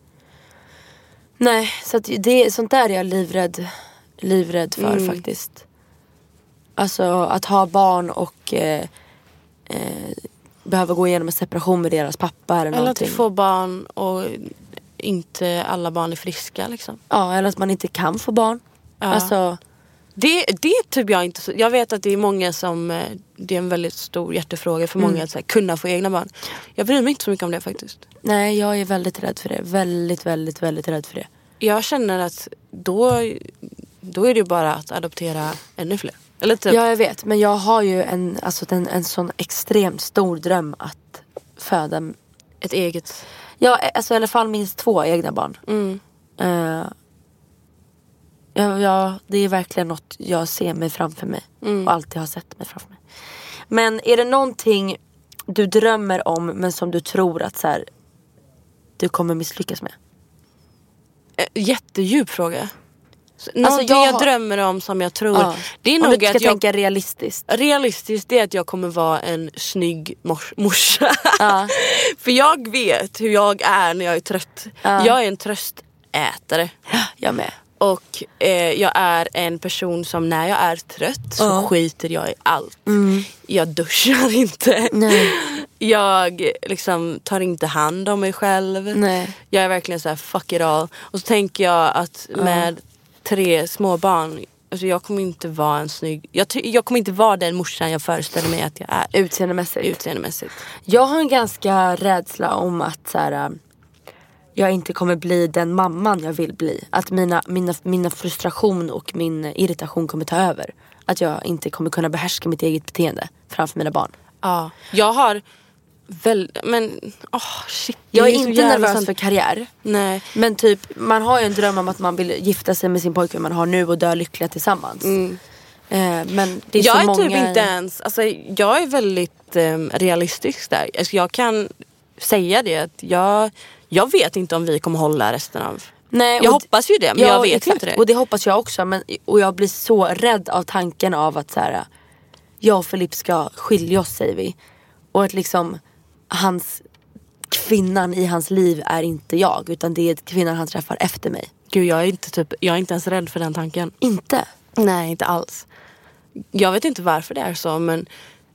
Speaker 5: Nej, så att det, sånt där är jag livrädd, livrädd för mm. faktiskt. Alltså att ha barn och eh, eh, behöva gå igenom en separation med deras pappa eller, eller någonting.
Speaker 4: Eller att få barn och inte alla barn är friska liksom.
Speaker 5: Ja, eller att man inte kan få barn. Ja. Alltså...
Speaker 4: Det, det typ jag inte så. Jag vet att det är många som, det är en väldigt stor hjärtefråga för många mm. att så här, kunna få egna barn. Jag bryr mig inte så mycket om det faktiskt.
Speaker 5: Nej, jag är väldigt rädd för det. Väldigt, väldigt, väldigt rädd för det.
Speaker 4: Jag känner att då, då är det bara att adoptera ännu fler. Eller typ.
Speaker 5: Ja, jag vet. Men jag har ju en, alltså en, en sån extremt stor dröm att föda
Speaker 4: ett eget.
Speaker 5: Ja, alltså i alla fall minst två egna barn.
Speaker 4: Mm.
Speaker 5: Uh, ja, ja, det är verkligen något jag ser mig framför mig.
Speaker 4: Mm.
Speaker 5: Och alltid har sett mig framför mig. Men är det någonting du drömmer om men som du tror att så här, du kommer misslyckas med?
Speaker 4: Jättedjup fråga. Någonting
Speaker 5: alltså jag,
Speaker 4: jag drömmer om som jag tror
Speaker 5: ja.
Speaker 4: Det är
Speaker 5: om
Speaker 4: nog
Speaker 5: du ska
Speaker 4: att jag,
Speaker 5: tänka realistiskt.
Speaker 4: Realistiskt det är att jag kommer vara en snygg mors, morsa.
Speaker 5: Ja.
Speaker 4: För jag vet hur jag är när jag är trött.
Speaker 5: Ja.
Speaker 4: Jag är en tröstätare.
Speaker 5: Jag med.
Speaker 4: Och eh, jag är en person som när jag är trött så
Speaker 5: ja.
Speaker 4: skiter jag i allt.
Speaker 5: Mm.
Speaker 4: Jag duschar inte.
Speaker 5: Nej.
Speaker 4: Jag liksom tar inte hand om mig själv.
Speaker 5: Nej.
Speaker 4: Jag är verkligen så här fuck it all. Och så tänker jag att med tre små barn, alltså jag kommer inte vara en snygg, jag, ty- jag kommer inte vara den morsan jag föreställer mig att jag är.
Speaker 5: Utseendemässigt.
Speaker 4: Utseendemässigt.
Speaker 5: Jag har en ganska rädsla om att så här, jag inte kommer bli den mamman jag vill bli. Att mina, mina, mina frustration och min irritation kommer ta över. Att jag inte kommer kunna behärska mitt eget beteende framför mina barn.
Speaker 4: Ja, jag har väl, men oh, shit,
Speaker 5: jag är,
Speaker 4: är
Speaker 5: inte nervös sant. för karriär.
Speaker 4: Nej.
Speaker 5: Men typ, man har ju en dröm om att man vill gifta sig med sin pojke man har nu och dö lyckliga tillsammans.
Speaker 4: Mm.
Speaker 5: Eh, men det är
Speaker 4: jag
Speaker 5: så
Speaker 4: är
Speaker 5: många...
Speaker 4: typ inte ens, alltså jag är väldigt eh, realistisk där. Alltså jag kan säga det att jag, jag vet inte om vi kommer hålla resten av.
Speaker 5: Nej,
Speaker 4: jag hoppas ju det, men
Speaker 5: ja,
Speaker 4: jag vet
Speaker 5: exakt.
Speaker 4: inte det.
Speaker 5: Och det hoppas jag också. Men, och jag blir så rädd av tanken av att så här, jag och Filip ska skilja oss, säger vi. Och att liksom hans kvinnan i hans liv är inte jag, utan det är kvinnan han träffar efter mig.
Speaker 4: Gud, jag är inte typ, jag är inte ens rädd för den tanken.
Speaker 5: Inte?
Speaker 4: Nej, inte alls. Jag vet inte varför det är så, men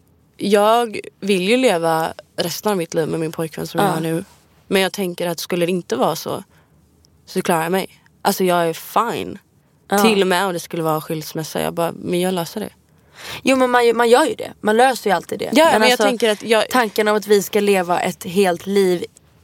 Speaker 4: jag vill ju leva resten av mitt liv med min pojkvän som
Speaker 5: ja.
Speaker 4: jag har nu. Men jag tänker att skulle det inte vara så, så klarar jag mig. Alltså jag är fine. Ja. Till och med om det skulle vara skilsmässa, jag bara, men jag löser det.
Speaker 5: Jo, men man, man gör ju det. Man löser ju alltid det.
Speaker 4: Ja, men,
Speaker 5: men
Speaker 4: jag
Speaker 5: alltså,
Speaker 4: tänker att jag...
Speaker 5: tanken av att vi ska leva ett helt liv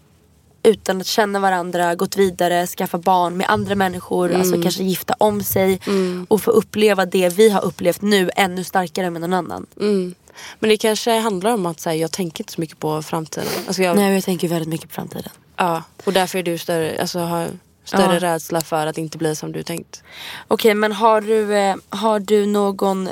Speaker 5: utan att känna varandra, gått vidare, skaffa barn med andra människor, mm. alltså kanske gifta om sig
Speaker 4: mm.
Speaker 5: och få uppleva det vi har upplevt nu ännu starkare med någon annan.
Speaker 4: Mm. Men det kanske handlar om att här, jag tänker inte så mycket på framtiden. Alltså, jag...
Speaker 5: Nej, jag tänker väldigt mycket på framtiden.
Speaker 4: Ja, och därför är du större, alltså, har större ja. rädsla för att det inte blir som du tänkt.
Speaker 5: Okej, okay, men har du, eh, har du någon...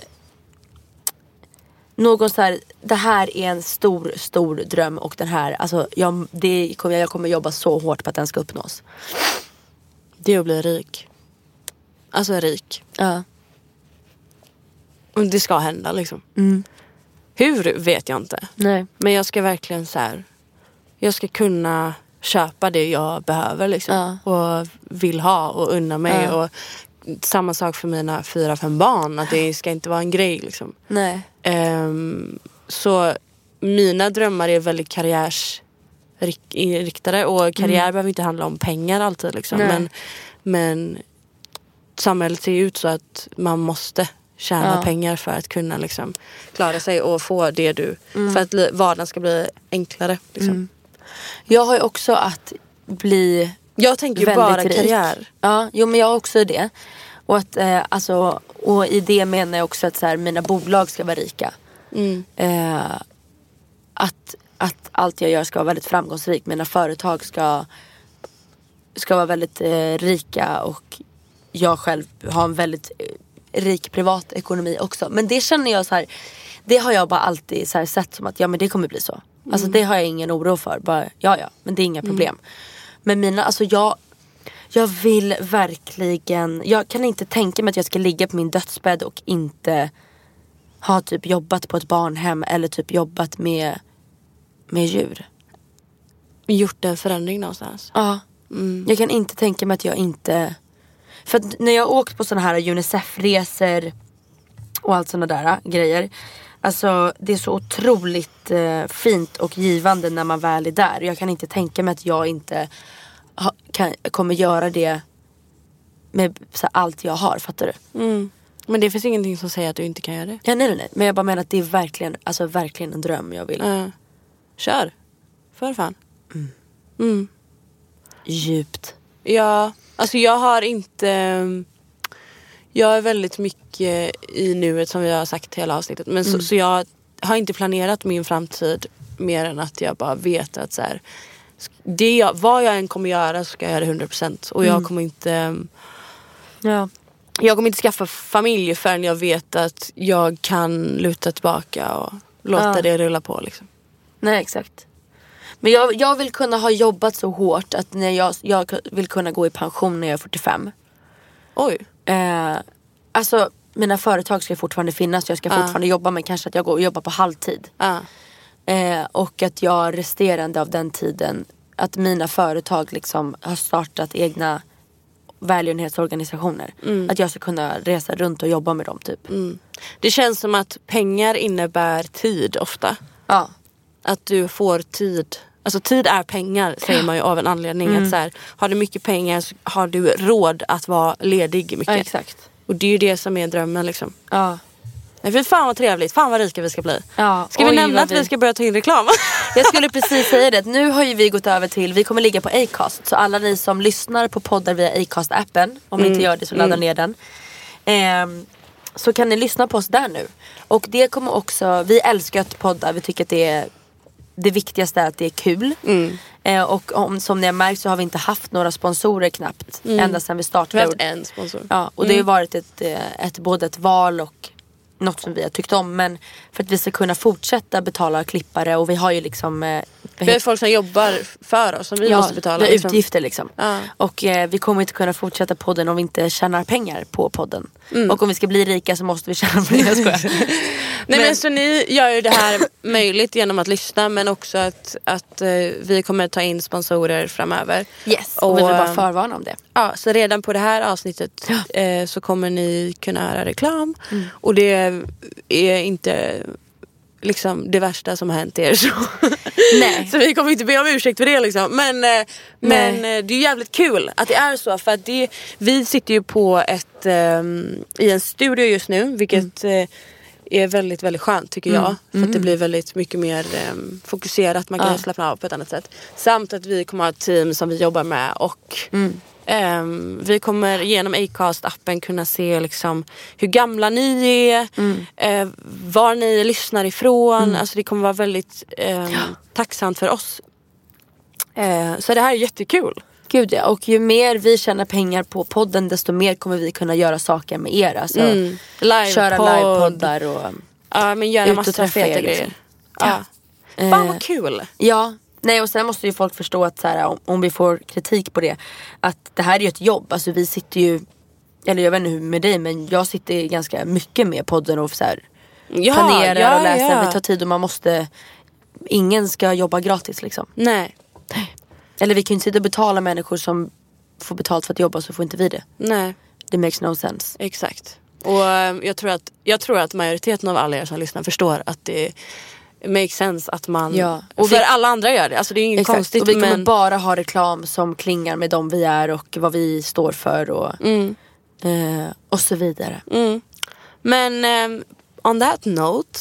Speaker 5: Någon så här, det här är en stor, stor dröm och den här, alltså jag, det kommer, jag kommer jobba så hårt på att den ska uppnås.
Speaker 4: Det är att bli rik. Alltså rik.
Speaker 5: Ja.
Speaker 4: Och det ska hända liksom.
Speaker 5: Mm.
Speaker 4: Hur vet jag inte.
Speaker 5: Nej.
Speaker 4: Men jag ska verkligen så här, jag ska kunna köpa det jag behöver liksom.
Speaker 5: Ja.
Speaker 4: Och vill ha och unna mig.
Speaker 5: Ja.
Speaker 4: Och samma sak för mina fyra, fem barn. Att det ska inte vara en grej liksom.
Speaker 5: Nej.
Speaker 4: Um, så mina drömmar är väldigt karriärsinriktade. Och karriär mm. behöver inte handla om pengar alltid liksom. Men, men samhället ser ut så att man måste tjäna ja. pengar för att kunna liksom klara sig och få det du mm. för att vardagen ska bli enklare liksom.
Speaker 5: Mm. Jag har ju också att bli
Speaker 4: jag tänker ju bara
Speaker 5: rik.
Speaker 4: karriär.
Speaker 5: Ja, jo men jag har också det. Och att eh, alltså, och i det menar jag också att så här, mina bolag ska vara rika.
Speaker 4: Mm.
Speaker 5: Eh, att att allt jag gör ska vara väldigt framgångsrikt. Mina företag ska ska vara väldigt eh, rika och jag själv har en väldigt eh, rik privatekonomi också. Men det känner jag så här, det har jag bara alltid så här sett som att ja men det kommer bli så. Mm. Alltså det har jag ingen oro för. Bara, ja ja, men det är inga problem. Mm. Men mina, alltså jag Jag vill verkligen... Jag kan inte tänka mig att jag ska ligga på min dödsbädd och inte ha typ jobbat på ett barnhem eller typ jobbat med, med djur.
Speaker 4: Gjort en förändring någonstans.
Speaker 5: Ja. Mm. Jag kan inte tänka mig att jag inte... För att när jag har åkt på såna här Unicef-resor och allt såna där grejer. Alltså det är så otroligt eh, fint och givande när man väl är där. Jag kan inte tänka mig att jag inte ha, kan, kommer göra det med så här, allt jag har, fattar du?
Speaker 4: Mm. Men det finns ingenting som säger att du inte kan göra det.
Speaker 5: Ja, nej, nej, nej. Men jag bara menar att det är verkligen, alltså, verkligen en dröm jag vill.
Speaker 4: Uh, kör. För fan.
Speaker 5: Mm.
Speaker 4: Mm.
Speaker 5: Djupt.
Speaker 4: Ja, alltså jag har inte... Jag är väldigt mycket i nuet som vi har sagt hela avsnittet. Men mm. så, så jag har inte planerat min framtid mer än att jag bara vet att så här, det jag, vad jag än kommer göra så ska jag göra det hundra procent. Och jag
Speaker 5: mm.
Speaker 4: kommer inte...
Speaker 5: Ja.
Speaker 4: Jag kommer inte skaffa familj förrän jag vet att jag kan luta tillbaka och låta ja. det rulla på liksom.
Speaker 5: Nej, exakt. Men jag, jag vill kunna ha jobbat så hårt att när jag, jag vill kunna gå i pension när jag är fyrtiofem.
Speaker 4: Oj.
Speaker 5: Eh, alltså, mina företag ska fortfarande finnas. Jag ska uh. fortfarande jobba, men kanske att jag går och jobbar på halvtid.
Speaker 4: Uh.
Speaker 5: Eh, och att jag resterande av den tiden, att mina företag liksom har startat egna välgörenhetsorganisationer. Mm. Att jag ska kunna resa runt och jobba med dem typ.
Speaker 4: Mm. Det känns som att pengar innebär tid ofta.
Speaker 5: Ja.
Speaker 4: Att du får tid. Alltså tid är pengar, säger man ju av en anledning. Mm. Att så här, har du mycket pengar så har du råd att vara ledig mycket.
Speaker 5: Ja, exakt.
Speaker 4: Och det är ju det som är drömmen liksom.
Speaker 5: Ja.
Speaker 4: Nej, för fan vad trevligt, fan vad rika vi ska bli.
Speaker 5: Ja.
Speaker 4: Ska vi
Speaker 5: Oj,
Speaker 4: nämna att vi... vi ska börja ta in reklam?
Speaker 5: Jag skulle precis säga det. Nu har ju vi gått över till, vi kommer ligga på Acast. Så alla ni som lyssnar på poddar via Acast-appen, om mm. ni inte gör det så ladda mm. ner den. Ehm, så kan ni lyssna på oss där nu. Och det kommer också, vi älskar att podda, vi tycker att det är det viktigaste är att det är kul. Mm. Eh, och om, som ni har märkt så har vi inte haft några sponsorer knappt. Mm. Ända sedan vi startade.
Speaker 4: Vi har haft en sponsor.
Speaker 5: Ja, och mm. det har ju varit ett, ett, både ett val och något som vi har tyckt om. Men för att vi ska kunna fortsätta betala klippare. Och vi har ju liksom eh,
Speaker 4: vi har folk som jobbar för oss som vi ja, måste betala.
Speaker 5: Vi har liksom. utgifter liksom.
Speaker 4: Ja.
Speaker 5: Och eh, vi kommer inte kunna fortsätta podden om vi inte tjänar pengar på podden. Mm. Och om vi ska bli rika så måste vi tjäna pengar.
Speaker 4: Nej, men, men så ni gör ju det här möjligt genom att lyssna, men också att, att uh, vi kommer ta in sponsorer framöver.
Speaker 5: Yes, och, och vi vill bara förvarna om det.
Speaker 4: Ja, så redan på det här avsnittet uh, så kommer ni kunna höra reklam. Mm. Och det är inte liksom det värsta som har hänt er. Så,
Speaker 5: Nej.
Speaker 4: Så vi kommer inte be om ursäkt för det liksom. Men, uh, men uh, det är jävligt kul att det är så. För att det, vi sitter ju på ett um, i en studio just nu, vilket... Mm. Uh, är väldigt, väldigt skönt tycker jag. Mm. För att det blir väldigt mycket mer um, fokuserat. Man kan ja. slappna av på ett annat sätt. Samt att vi kommer ha ett team som vi jobbar med. Och mm. um, vi kommer genom Acast-appen kunna se liksom, hur gamla ni är. Mm. Uh, var ni lyssnar ifrån. Mm. Alltså det kommer vara väldigt um, ja. tacksamt för oss. Uh, så det här är jättekul.
Speaker 5: Gud ja, och ju mer vi tjänar pengar på podden, desto mer kommer vi kunna göra saker med er. Alltså,
Speaker 4: mm. live
Speaker 5: köra
Speaker 4: podd.
Speaker 5: livepoddar och
Speaker 4: ja, men göra massa feta grejer. Liksom. Ja. Ja. Fan vad kul.
Speaker 5: Ja, nej, och sen måste ju folk förstå att så här, om, om vi får kritik på det, att det här är ju ett jobb. Alltså vi sitter ju, eller jag vet inte hur med dig, men jag sitter ganska mycket med podden och så här,
Speaker 4: ja,
Speaker 5: planerar
Speaker 4: ja,
Speaker 5: och läser.
Speaker 4: Ja.
Speaker 5: Det tar tid och man måste, ingen ska jobba gratis liksom.
Speaker 4: Nej.
Speaker 5: Eller vi kan ju inte sitta och betala människor som får betalt för att jobba, så får inte vi det.
Speaker 4: Nej.
Speaker 5: Det makes no sense.
Speaker 4: Exakt. Och um, jag tror att jag tror att majoriteten av alla er som lyssnar förstår att det makes sense att man
Speaker 5: ja.
Speaker 4: och för vi, alla andra gör det. Alltså det är inget
Speaker 5: exakt.
Speaker 4: konstigt.
Speaker 5: Och vi kommer
Speaker 4: men...
Speaker 5: bara ha reklam som klingar med dem vi är och vad vi står för och,
Speaker 4: mm.
Speaker 5: eh, och så vidare.
Speaker 4: Mm. Men um, on that note,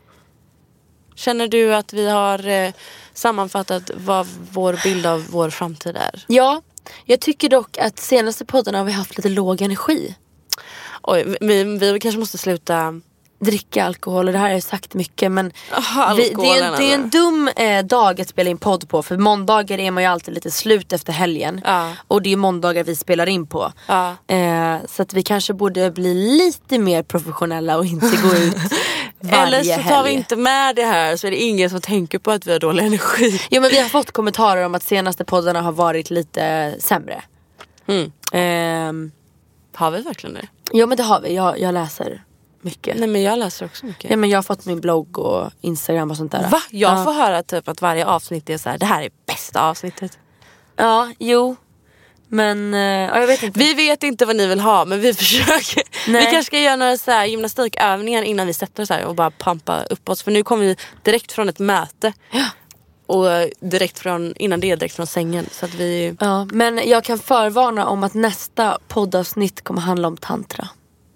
Speaker 4: känner du att vi har eh, sammanfattat vad vår bild av vår framtid är?
Speaker 5: Ja, jag tycker dock att senaste podden har vi haft lite låg energi.
Speaker 4: Oj, vi, vi kanske måste sluta
Speaker 5: dricka alkohol, och det här har jag sagt mycket, men
Speaker 4: oh,
Speaker 5: vi, det, är en, det är en dum eh, dag att spela in podd på, för måndagar är man ju alltid lite slut efter helgen.
Speaker 4: Ja.
Speaker 5: Och det är måndagar vi spelar in på.
Speaker 4: Ja.
Speaker 5: Eh, så att vi kanske borde bli lite mer professionella och inte gå ut varje
Speaker 4: Eller så tar
Speaker 5: helg.
Speaker 4: vi inte med det här, så är det ingen som tänker på att vi har dålig energi.
Speaker 5: Jo, men vi har fått kommentarer om att senaste poddarna har varit lite sämre. Mm. Ehm,
Speaker 4: har vi verkligen det?
Speaker 5: Ja men det har vi, jag, jag läser mycket.
Speaker 4: Nej men jag läser också mycket.
Speaker 5: Ja men jag har fått min blogg och Instagram och sånt där.
Speaker 4: Va? Jag
Speaker 5: ja.
Speaker 4: får höra typ att varje avsnitt är så här: det här är bästa avsnittet.
Speaker 5: Ja, jo. Men ja, jag vet inte.
Speaker 4: Vi vet inte vad ni vill ha, men vi försöker. Nej. Vi kanske ska göra några så här gymnastikövningar innan vi sätter oss här och bara pampa upp oss. För nu kommer vi direkt från ett möte.
Speaker 5: Ja.
Speaker 4: Och direkt från, innan det är direkt från sängen. Så att vi...
Speaker 5: Ja, men jag kan förvarna om att nästa poddavsnitt kommer handla om tantra.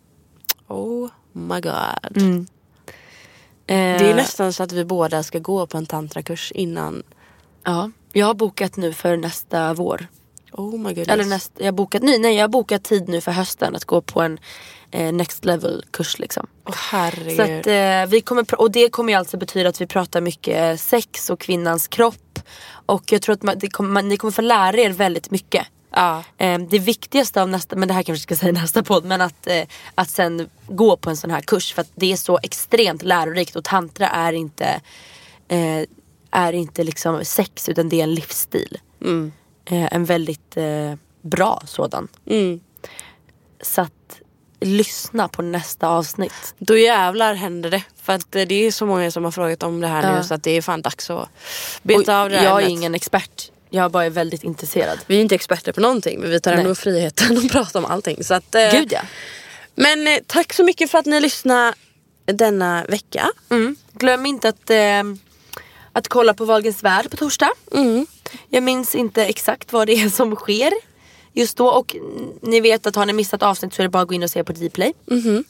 Speaker 4: Oh my god.
Speaker 5: Mm.
Speaker 4: Det är nästan så att vi båda ska gå på en tantrakurs innan.
Speaker 5: Ja, jag har bokat nu för nästa vår.
Speaker 4: Oh my god.
Speaker 5: Eller nästa, jag har bokat ny, nej jag har bokat tid nu för hösten att gå på en eh, next level kurs liksom.
Speaker 4: Oh, herregud.
Speaker 5: Så att eh, vi kommer, och det kommer ju alltså betyda att vi pratar mycket sex och kvinnans kropp. Och jag tror att man, det kommer, man, ni kommer få lära er väldigt mycket.
Speaker 4: Ja.
Speaker 5: Eh, det viktigaste av nästa, men det här kanske ska säga nästa podd, men att, eh, att sen gå på en sån här kurs för att det är så extremt lärorikt och tantra är inte eh, är inte liksom sex utan det är en livsstil.
Speaker 4: Mm.
Speaker 5: Eh, en väldigt eh, bra sådan.
Speaker 4: Mm.
Speaker 5: Så att lyssna på nästa avsnitt.
Speaker 4: Då jävlar händer det. För att det är så många som har frågat om det här
Speaker 5: ja.
Speaker 4: nu, så att det är fan dags att beta av det här.
Speaker 5: Jag är
Speaker 4: ämnet.
Speaker 5: ingen expert. Jag bara är väldigt intresserad.
Speaker 4: Vi är inte experter på någonting, men vi tar ändå friheten att prata om allting. Så att, eh,
Speaker 5: Gud ja.
Speaker 4: Men eh, tack så mycket för att ni lyssnade denna vecka.
Speaker 5: Mm. Glöm inte att, eh, att kolla på Wahlgrens värld på torsdag.
Speaker 4: Mm.
Speaker 5: Jag minns inte exakt vad det är som sker just då. Och ni vet att har ni missat avsnitt så är det bara att gå in och se på Dplay.
Speaker 4: Mm-hmm.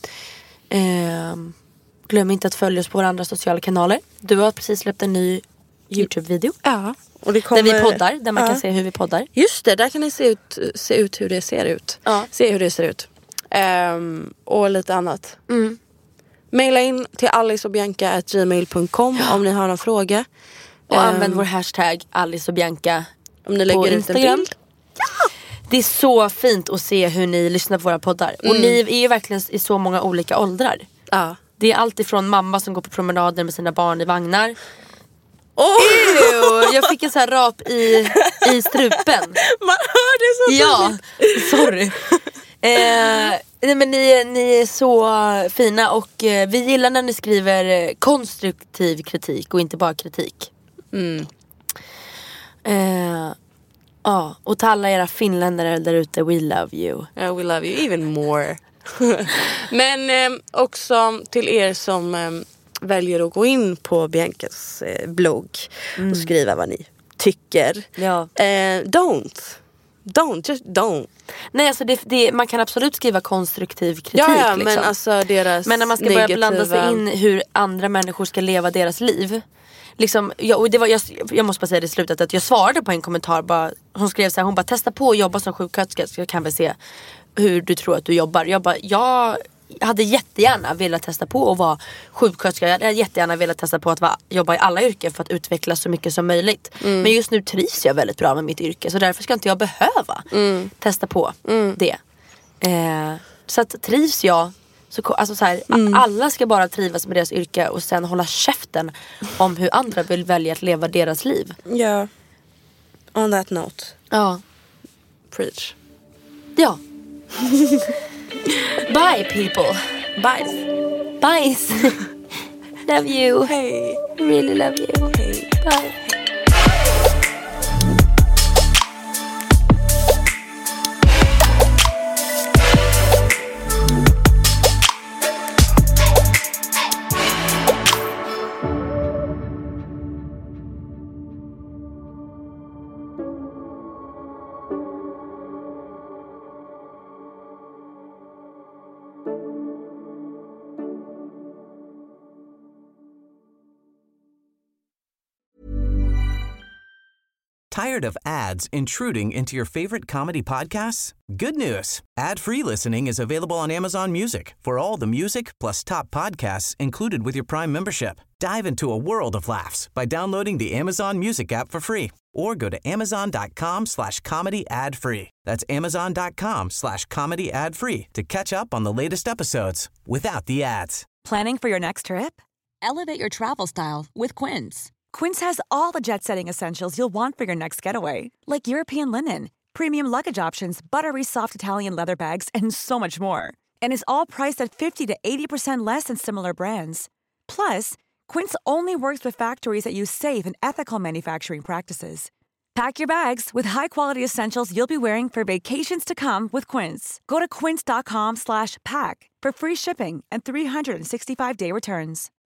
Speaker 5: Eh, glöm inte att följa oss på våra andra sociala kanaler. Du har precis släppt en ny YouTube-video.
Speaker 4: Ja. Och det kommer...
Speaker 5: Där vi poddar, där man
Speaker 4: ja.
Speaker 5: kan se hur vi poddar.
Speaker 4: Just det, där kan ni se ut, se ut hur det ser ut.
Speaker 5: Ja.
Speaker 4: Se hur det ser ut. Um, och lite annat.
Speaker 5: Mm.
Speaker 4: Maila in till alice och bianca at gmail dot com ja. om ni har någon fråga.
Speaker 5: Och
Speaker 4: um,
Speaker 5: använd vår hashtag Alice och Bianca
Speaker 4: om ni lägger
Speaker 5: på
Speaker 4: ut
Speaker 5: Instagram.
Speaker 4: en bild.
Speaker 5: Ja! Det är så fint att se hur ni lyssnar på våra poddar. Mm. Och ni är ju verkligen i så många olika åldrar.
Speaker 4: Ja.
Speaker 5: Det är allt ifrån mamma som går på promenader med sina barn i vagnar.
Speaker 4: Oh!
Speaker 5: Ew, jag fick en sån här rap i, i strupen.
Speaker 4: Man hör det så
Speaker 5: ja, sorry. eh, nej, men ni, ni är så fina. Och eh, vi gillar när ni skriver konstruktiv kritik och inte bara kritik.
Speaker 4: Mm.
Speaker 5: Eh, ja, och till alla era finländare där ute, we love you.
Speaker 4: Yeah, we love you even more. Men eh, också till er som eh, väljer att gå in på Biancas eh, blogg mm. och skriva vad ni tycker.
Speaker 5: Ja.
Speaker 4: Eh, don't. Don't, just don't.
Speaker 5: Nej, alltså det, det, man kan absolut skriva konstruktiv kritik.
Speaker 4: Ja, ja
Speaker 5: liksom.
Speaker 4: men alltså deras
Speaker 5: Men när man ska
Speaker 4: negativa...
Speaker 5: börja blanda sig in hur andra människor ska leva deras liv. Liksom, jag, och det var, jag, jag måste bara säga det i slutet att jag svarade på en kommentar. Bara, hon skrev så här, hon bara testa på att jobba som sjuksköterska så jag kan väl se hur du tror att du jobbar. Jag bara, jag hade jättegärna velat testa på att vara sjuksköterska. Jag hade jättegärna velat testa på att vara, jobba i alla yrken för att utvecklas så mycket som möjligt. Mm. Men just nu trivs jag väldigt bra med mitt yrke. Så därför ska inte jag behöva mm. testa på mm. det. Eh, så att trivs jag så, alltså så här, mm. alla ska bara trivas med deras yrke och sen hålla käften om hur andra vill välja att leva deras liv.
Speaker 4: Ja. Yeah. On that note.
Speaker 5: Ja.
Speaker 4: Preach.
Speaker 5: Ja. Bye people.
Speaker 4: Bye.
Speaker 5: Bye. Love you.
Speaker 4: Hey.
Speaker 5: Really love you.
Speaker 4: Hey.
Speaker 5: Bye.
Speaker 6: Tired of ads intruding into your favorite comedy podcasts? Good news. Ad-free listening is available on Amazon Music for all the music plus top podcasts included with your Prime membership. Dive into a world of laughs by downloading the Amazon Music app for free or go to amazon.com slash comedy ad free. That's amazon.com slash comedy ad free to catch up on the latest episodes without the ads.
Speaker 7: Planning for your next trip? Elevate your travel style with Quince. Quince has all the jet-setting essentials you'll want for your next getaway, like European linen,
Speaker 8: premium luggage options, buttery soft Italian leather bags, and so much more. And is all priced at fifty to eighty percent less than similar brands. Plus, Quince only works with factories that use safe and ethical manufacturing practices. Pack your bags with high-quality essentials you'll be wearing for vacations to come with Quince. Go to quince.com slash pack for free shipping and three sixty-five day returns.